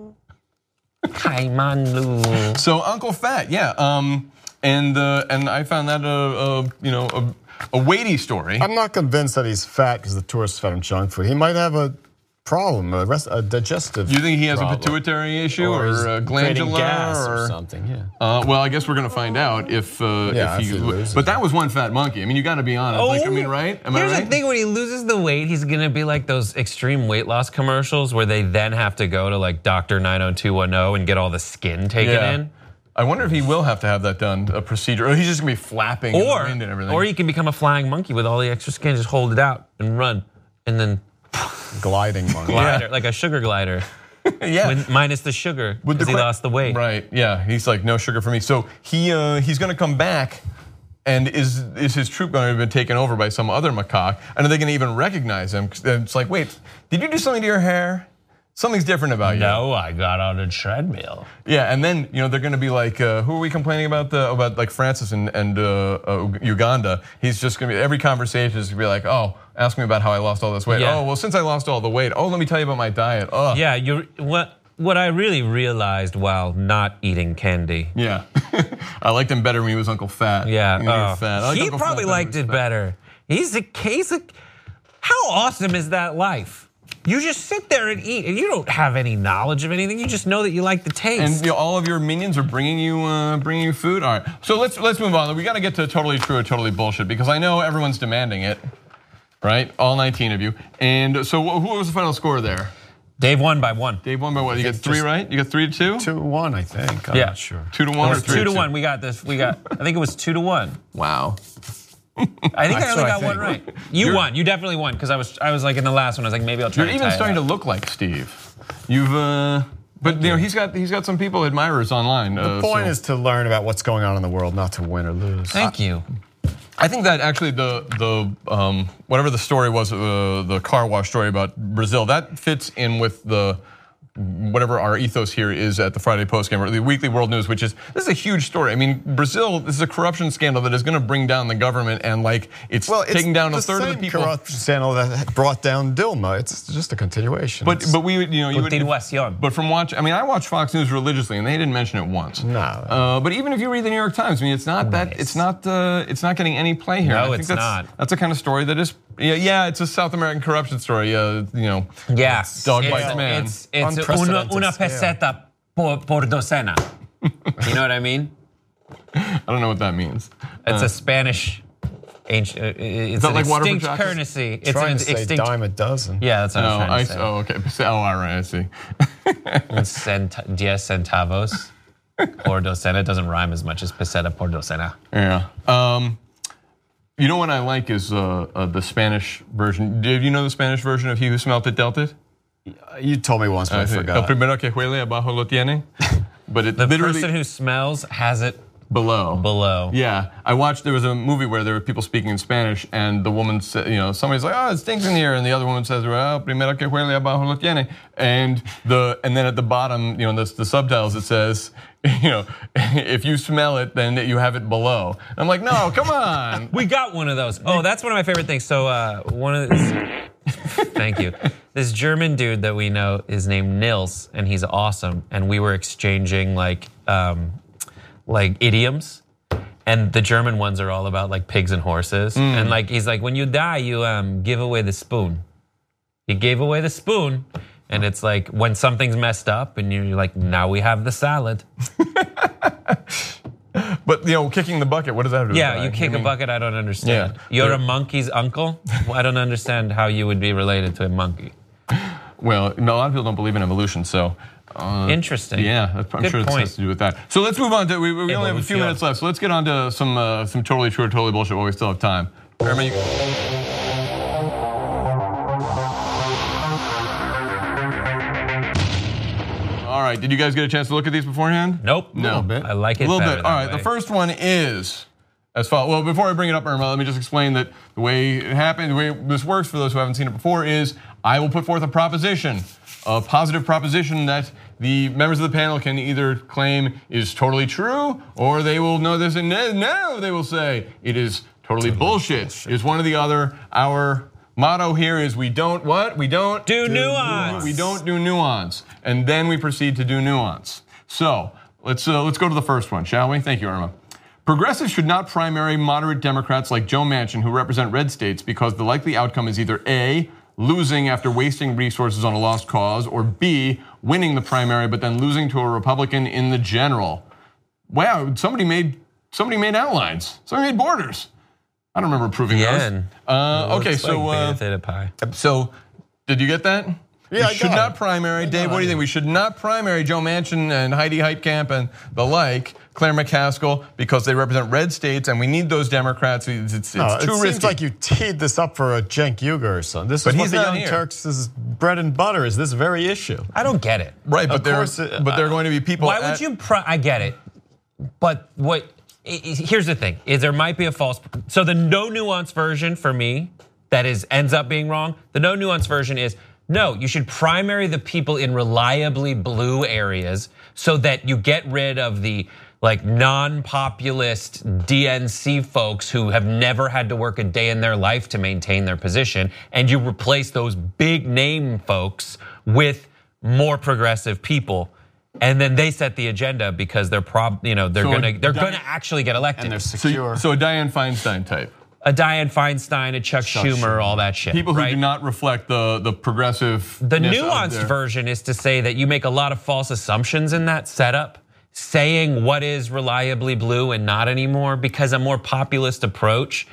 Kaimanlu. So Uncle Fat, yeah. Um, and uh, and I found that a, a you know a, a weighty story. I'm not convinced that he's fat because the tourists fed him junk food. He might have a problem, a, rest, a digestive. You think he has problem. a pituitary issue or, or, or a glandular gas or, or something? Yeah. Uh, well, I guess we're going to find out if uh, Yeah, if he. if he loses. But that was one fat monkey. I mean, you got to be honest. Oh, like, I mean, right? Am Here's I right? the thing: when he loses the weight, he's gonna be like those extreme weight loss commercials where they then have to go to like Doctor nine oh two one oh and get all the skin taken Yeah. in. I wonder if he will have to have that done, a procedure, or he's just gonna be flapping in the Or, wind and everything. or you can become a flying monkey with all the extra skin, just hold it out and run, and then Gliding monkey. glider, like a sugar glider, yeah. with, minus the sugar With because he que- lost the weight. Right. Yeah. He's like, no sugar for me. So he uh, he's gonna come back. And is is his troop going to have been taken over by some other macaque? And are they going to even recognize him? 'Cause it's like, wait, did you do something to your hair? Something's different about you. No, I got on a treadmill. Yeah, and then you know they're going to be like, uh, who are we complaining about? The about like Francis and and uh, uh, Uganda. He's just going to be every conversation is going to be like, oh, ask me about how I lost all this weight. Yeah. Oh, well, since I lost all the weight, oh, let me tell you about my diet. Oh, Yeah, you what what I really realized while not eating candy. yeah. I liked him better when he was Uncle Fat. Yeah, When he was oh, fat. I liked he Uncle probably Fat liked when it he was fat. better. He's a case of. How awesome is that life? You just sit there and eat, and you don't have any knowledge of anything. You just know that you like the taste. And you know, all of your minions are bringing you uh, bringing you food. All right, so let's let's move on. We got to get to totally true or totally bullshit because I know everyone's demanding it, right? All nineteen of you. And so, wh- who was the final score there? Dave won by one. Dave won by what? You got think three, just- right? You got three to two. Two to one, I think. I'm Yeah. not sure. Two to one It or was three two to two? one. We got this. We got. I think it was two to one. Wow. I think I That's only what I got one right. think. You You're- won. You definitely won because I was. I was like in the last one. I was like maybe I'll try. You're to even tie it starting to up. look like Steve. You've, uh, but you know, he's got he's got some people admirers online. The point is to learn about what's going on in the world, not to win or lose. Thank you. I think that actually the the um, whatever the story was, uh, the car wash story about Brazil, that fits in with the whatever our ethos here is at the Friday Post Game or the Weekly World News, which is this is a huge story. I mean, Brazil, this is a corruption scandal that is going to bring down the government, and like it's Well, it's taking down the a third of the same people. corruption scandal that brought down Dilma. It's just a continuation. But It's- but we would you know you would, Continuación. but from watch I mean I watch Fox News religiously and they didn't mention it once. No. Uh, but even if you read the New York Times, I mean it's not that Nice. it's not uh, it's not getting any play here. No, I think it's that's, not. That's a kind of story that is yeah yeah it's a South American corruption story. Uh, you know. Yeah. Dog it's, bites man. It's it's una, Unprecedented una scale. peseta por, por docena. You know what I mean? I don't know what that means. It's Uh, a Spanish ancient. uh, It's that an like water for extinct jockeys? currency. It's trying an to say extinct. dime a dozen. Yeah, that's what no, I was I, trying to say. oh okay. Oh, all right, I see. It's cent, diez centavos por docena. It doesn't rhyme as much as peseta por docena. Yeah. Um, you know what I like is uh, uh, the Spanish version. Did you know the Spanish version of "He Who Smelt It Dealt It"? You told me once, but I El forgot. primero que huele abajo lo tiene. But it The literally person who smells has it below. below. Yeah, I watched. There was a movie where there were people speaking in Spanish, and the woman said, you know, somebody's like, "Oh, it stinks in here," and the other woman says, "Well, primero que huele abajo lo tiene," and the and then at the bottom, you know, the, the subtitles it says, you know, if you smell it, then you have it below. And I'm like, no, come on. We got one of those. Oh, that's one of my favorite things. So uh, one of this, thank you. This German dude that we know is named Nils, and he's awesome. And we were exchanging like um, like idioms, and the German ones are all about like pigs and horses. And like he's like, when you die, you um, give away the spoon. He gave away the spoon. And it's like when something's messed up, and you're like, now we have the salad. But you know, kicking the bucket, what does that have to do with Yeah, that? you kick I mean, a bucket, I don't understand. Yeah. You're Yeah. a monkey's uncle? Well, I don't understand how you would be related to a monkey. Well, no, a lot of people don't believe in evolution, so. Uh, Interesting. Yeah, I'm Good sure it point. has to do with that. So let's move on to. We, we only have a few Evolución. minutes left, so let's get on to some uh, some totally true or totally bullshit while we still have time. Herman, you- All right, did you guys get a chance to look at these beforehand? Nope. No. Little bit. I like it A little better bit. that All right, way. the first one is as follows. Well, before I bring it up, Irma, let me just explain that the way it happened, the way this works for those who haven't seen it before is I will put forth a proposition, a positive proposition that the members of the panel can either claim is totally true or they will know this and no, no they will say it is totally, bullshit. It is one or the other. Our motto here is we don't what? We don't Do nuance. We don't do nuance. And then we proceed to do nuance. So let's uh, let's go to the first one, shall we? Thank you, Irma. Progressives should not primary moderate Democrats like Joe Manchin who represent red states because the likely outcome is either A, losing after wasting resources on a lost cause, or B, winning the primary but then losing to a Republican in the general. Wow, somebody made somebody made outlines. Somebody made borders. I don't remember approving yeah. those. Uh, okay, so like uh, beta, theta, pi. so did you get that? Yeah, we I should got not it. primary. Dave, what do you think? We should not primary Joe Manchin and Heidi Heitkamp and the like, Claire McCaskill, because they represent red states, and we need those Democrats. It's, it's, it's No, too it risky. seems like you teed this up for a Cenk Uygur or something. This But is what he's the not Young here. Turks' bread and butter is. This very issue. I don't get it. right, but Of there, course it- but there are going to be people. Why at- would you? Pri- I get it, but what? i- i- Here's the thing: is there might be a false. So the no nuance version for me, that is ends up being wrong. The no nuance version is no. You should primary the people in reliably blue areas so that you get rid of the like non-populist D N C folks who have never had to work a day in their life to maintain their position, and you replace those big name folks with more progressive people. And then they set the agenda because they're prob, you know, they're So gonna they're Diane- gonna actually get elected. And they're so, secure. so a Dianne Feinstein type. A Dianne Feinstein, a Chuck, Chuck Schumer, Schumer. all that shit. People who right? do not reflect the the progressive. The nuanced version is to say that you make a lot of false assumptions in that setup, saying what is reliably blue and not anymore, because a more populist approach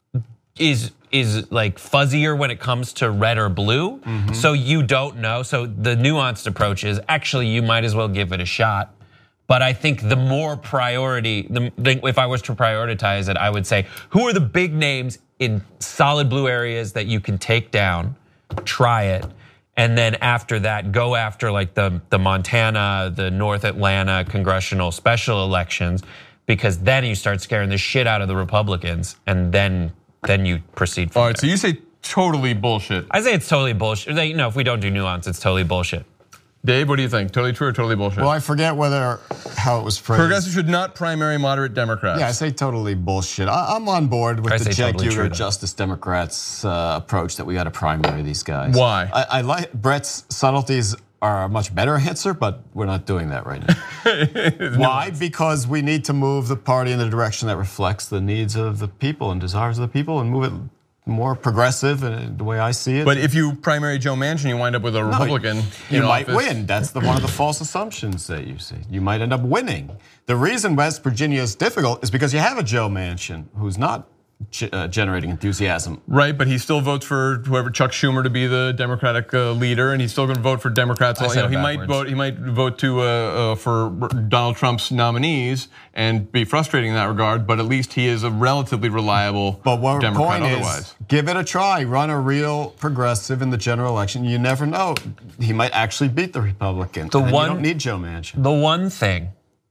is is like fuzzier when it comes to red or blue. Mm-hmm. So you don't know. So the nuanced approach is actually you might as well give it a shot. But I think the more priority, the, if I was to prioritize it, I would say, who are the big names in solid blue areas that you can take down, try it, and then after that, go after like the, the Montana, the North Atlanta congressional special elections, because then you start scaring the shit out of the Republicans, and then then you proceed from All right, there. so you say totally bullshit. I say it's totally bullshit. You know, if we don't do nuance, it's totally bullshit. Dave, what do you think? Totally true or totally bullshit? Well, I forget whether how it was phrased. Progressives should not primary moderate Democrats. Yeah, I say totally bullshit. I, I'm on board with I the say Cenk totally true, Uygur though. Justice Democrats uh, approach that we got to primary these guys. Why? I, I like Brett's subtleties are a much better answer, but we're not doing that right now. Why? Because we need to move the party in the direction that reflects the needs of the people and desires of the people, and move it more progressive, and the way I see it. But if you primary Joe Manchin, you wind up with a Republican. You in might office. win. That's the, one of the false assumptions that you see. You might end up winning. The reason West Virginia is difficult is because you have a Joe Manchin who's not ge- uh, generating enthusiasm. Right, but he still votes for whoever Chuck Schumer to be the Democratic uh, leader, and he's still going to vote for Democrats. I You said know, it he might backwards. vote. He might vote to uh, uh, for Donald Trump's nominees and be frustrating in that regard. But at least he is a relatively reliable But what Democrat. point Otherwise, is, give it a try. Run a real progressive in the general election. You never know. He might actually beat the Republican. The and then one- you don't need Joe Manchin. The one thing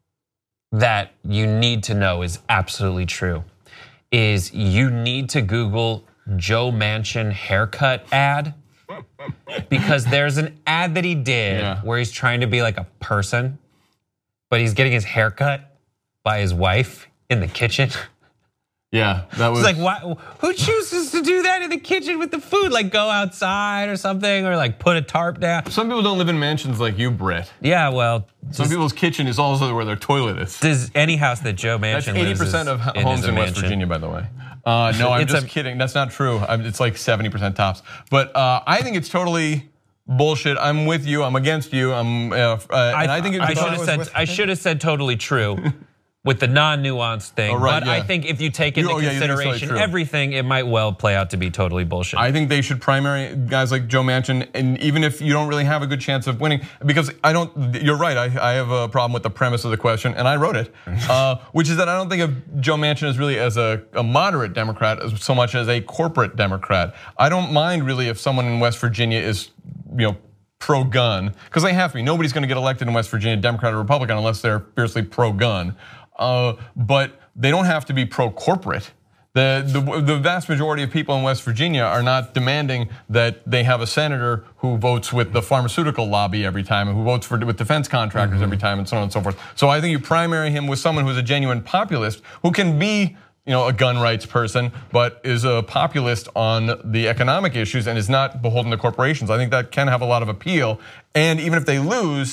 that you need to know is absolutely true is you need to Google Joe Manchin haircut ad, because there's an ad that he did Yeah. where he's trying to be like a person, but he's getting his haircut by his wife in the kitchen. yeah, that was It's like, why, who chooses to do that in the kitchen with the food? Like go outside or something, or like put a tarp down. Some people don't live in mansions like you, Brett. Yeah, well, Some people's kitchen is also where their toilet is. does any house that Joe Manchin That's lives eighty percent is- of in homes is a in West mansion. Virginia, by the way. Uh, no, I'm It's just a- kidding. That's not true. I'm- It's like seventy percent tops. But uh, I think it's totally bullshit. I'm with you. I'm against you. I'm, uh, uh, and I think it I was- should have said I should have said totally true with the non-nuanced thing. Oh, right, but I yeah. think if you take You- into oh, yeah, you think it's totally consideration true. everything, it might well play out to be totally bullshit. I think they should primary guys like Joe Manchin, and even if you don't really have a good chance of winning, because I don't. You're right. I, I have a problem with the premise of the question, and I wrote it, uh, which is that I don't think of Joe Manchin as really as a, a moderate Democrat as so much as a corporate Democrat. I don't mind really if someone in West Virginia is, you know, pro-gun, because they have to be. Nobody's going to get elected in West Virginia, Democrat or Republican, unless they're fiercely pro-gun. Uh, but they don't have to be pro-corporate. The, the, the vast majority of people in West Virginia are not demanding that they have a senator who votes with the pharmaceutical lobby every time, and who votes for with defense contractors every time, and so on and so forth. So I think you primary him with someone who's a genuine populist, who can be, you know, a gun rights person, but is a populist on the economic issues and is not beholden to corporations. I think that can have a lot of appeal. And even if they lose,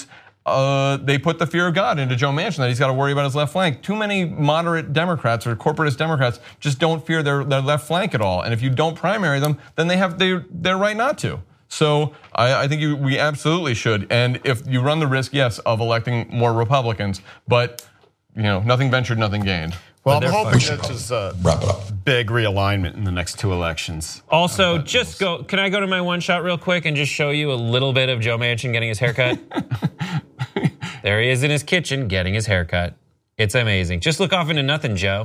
uh, they put the fear of God into Joe Manchin that he's got to worry about his left flank. Too many moderate Democrats or corporatist Democrats just don't fear their, their left flank at all. And if you don't primary them, then they have they, they're right not to. So I, I think you, we absolutely should. And if you run the risk, yes, of electing more Republicans, but you know, nothing ventured, nothing gained. Well, I'm hoping that there's a Wrap it up. big realignment in the next two elections. Also, just go, can I go to my one shot real quick and just show you a little bit of Joe Manchin getting his haircut? There he is in his kitchen getting his haircut. It's amazing. Just look off into nothing, Joe.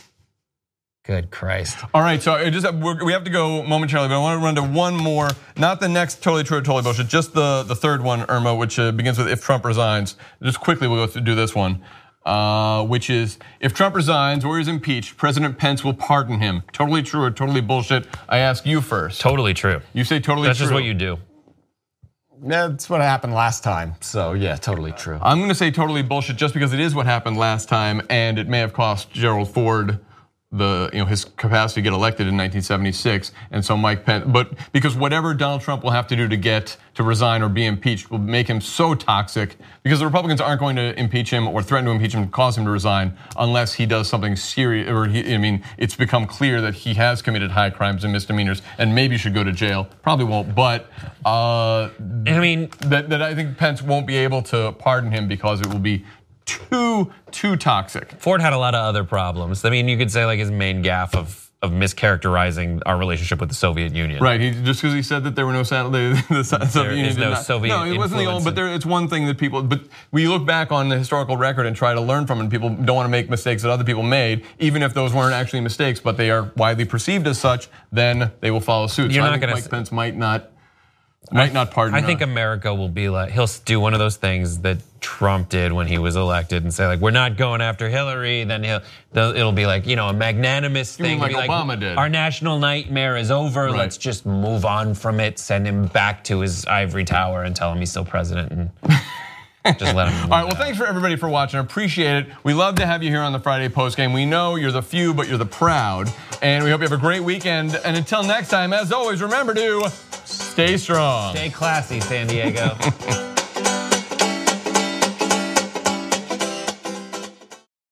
Good Christ. All right, so I just we have to go momentarily, but I want to run to one more, not the next totally true or totally bullshit, just the, the third one, Irma, which begins with if Trump resigns. Just quickly, we'll go through do this one. Uh, which is, if Trump resigns or is impeached, President Pence will pardon him. Totally true or totally bullshit? I ask you first. Totally true. You say totally That's true. just what you do. That's what happened last time. So yeah, totally true. I'm gonna say totally bullshit just because it is what happened last time, and it may have cost Gerald Ford the you know his capacity to get elected in nineteen seventy-six, and so Mike Pence, but because whatever Donald Trump will have to do to get to resign or be impeached will make him so toxic, because the Republicans aren't going to impeach him or threaten to impeach him, cause him to resign unless he does something serious, or he, I mean, it's become clear that he has committed high crimes and misdemeanors and maybe should go to jail. Probably won't, but uh, I mean, that, that I think Pence won't be able to pardon him because it will be too, too toxic. Ford had a lot of other problems. I mean, you could say like his main gaffe of of mischaracterizing our relationship with the Soviet Union. Right, he, just because he said that there were no satellite, the Soviet there Union is did no not, Soviet No, it wasn't the only, but there, it's one thing that people, but we look back on the historical record and try to learn from it, and people don't want to make mistakes that other people made, even if those weren't actually mistakes, but they are widely perceived as such, then they will follow suit. You're so not I think gonna Mike s- Pence might not, might not pardon. I think uh, America will be like, he'll do one of those things that Trump did when he was elected and say like, we're not going after Hillary. Then he'll, it'll be like, you know, a magnanimous You mean thing. like Be Obama did. Our national nightmare is over. Right. Let's just move on from it. Send him back to his ivory tower and tell him he's still president. And just let him. All right, well, thanks for everybody for watching. I appreciate it. We love to have you here on the Friday postgame. We know you're the few, but you're the proud. And we hope you have a great weekend. And until next time, as always, remember to stay strong. Stay classy, San Diego.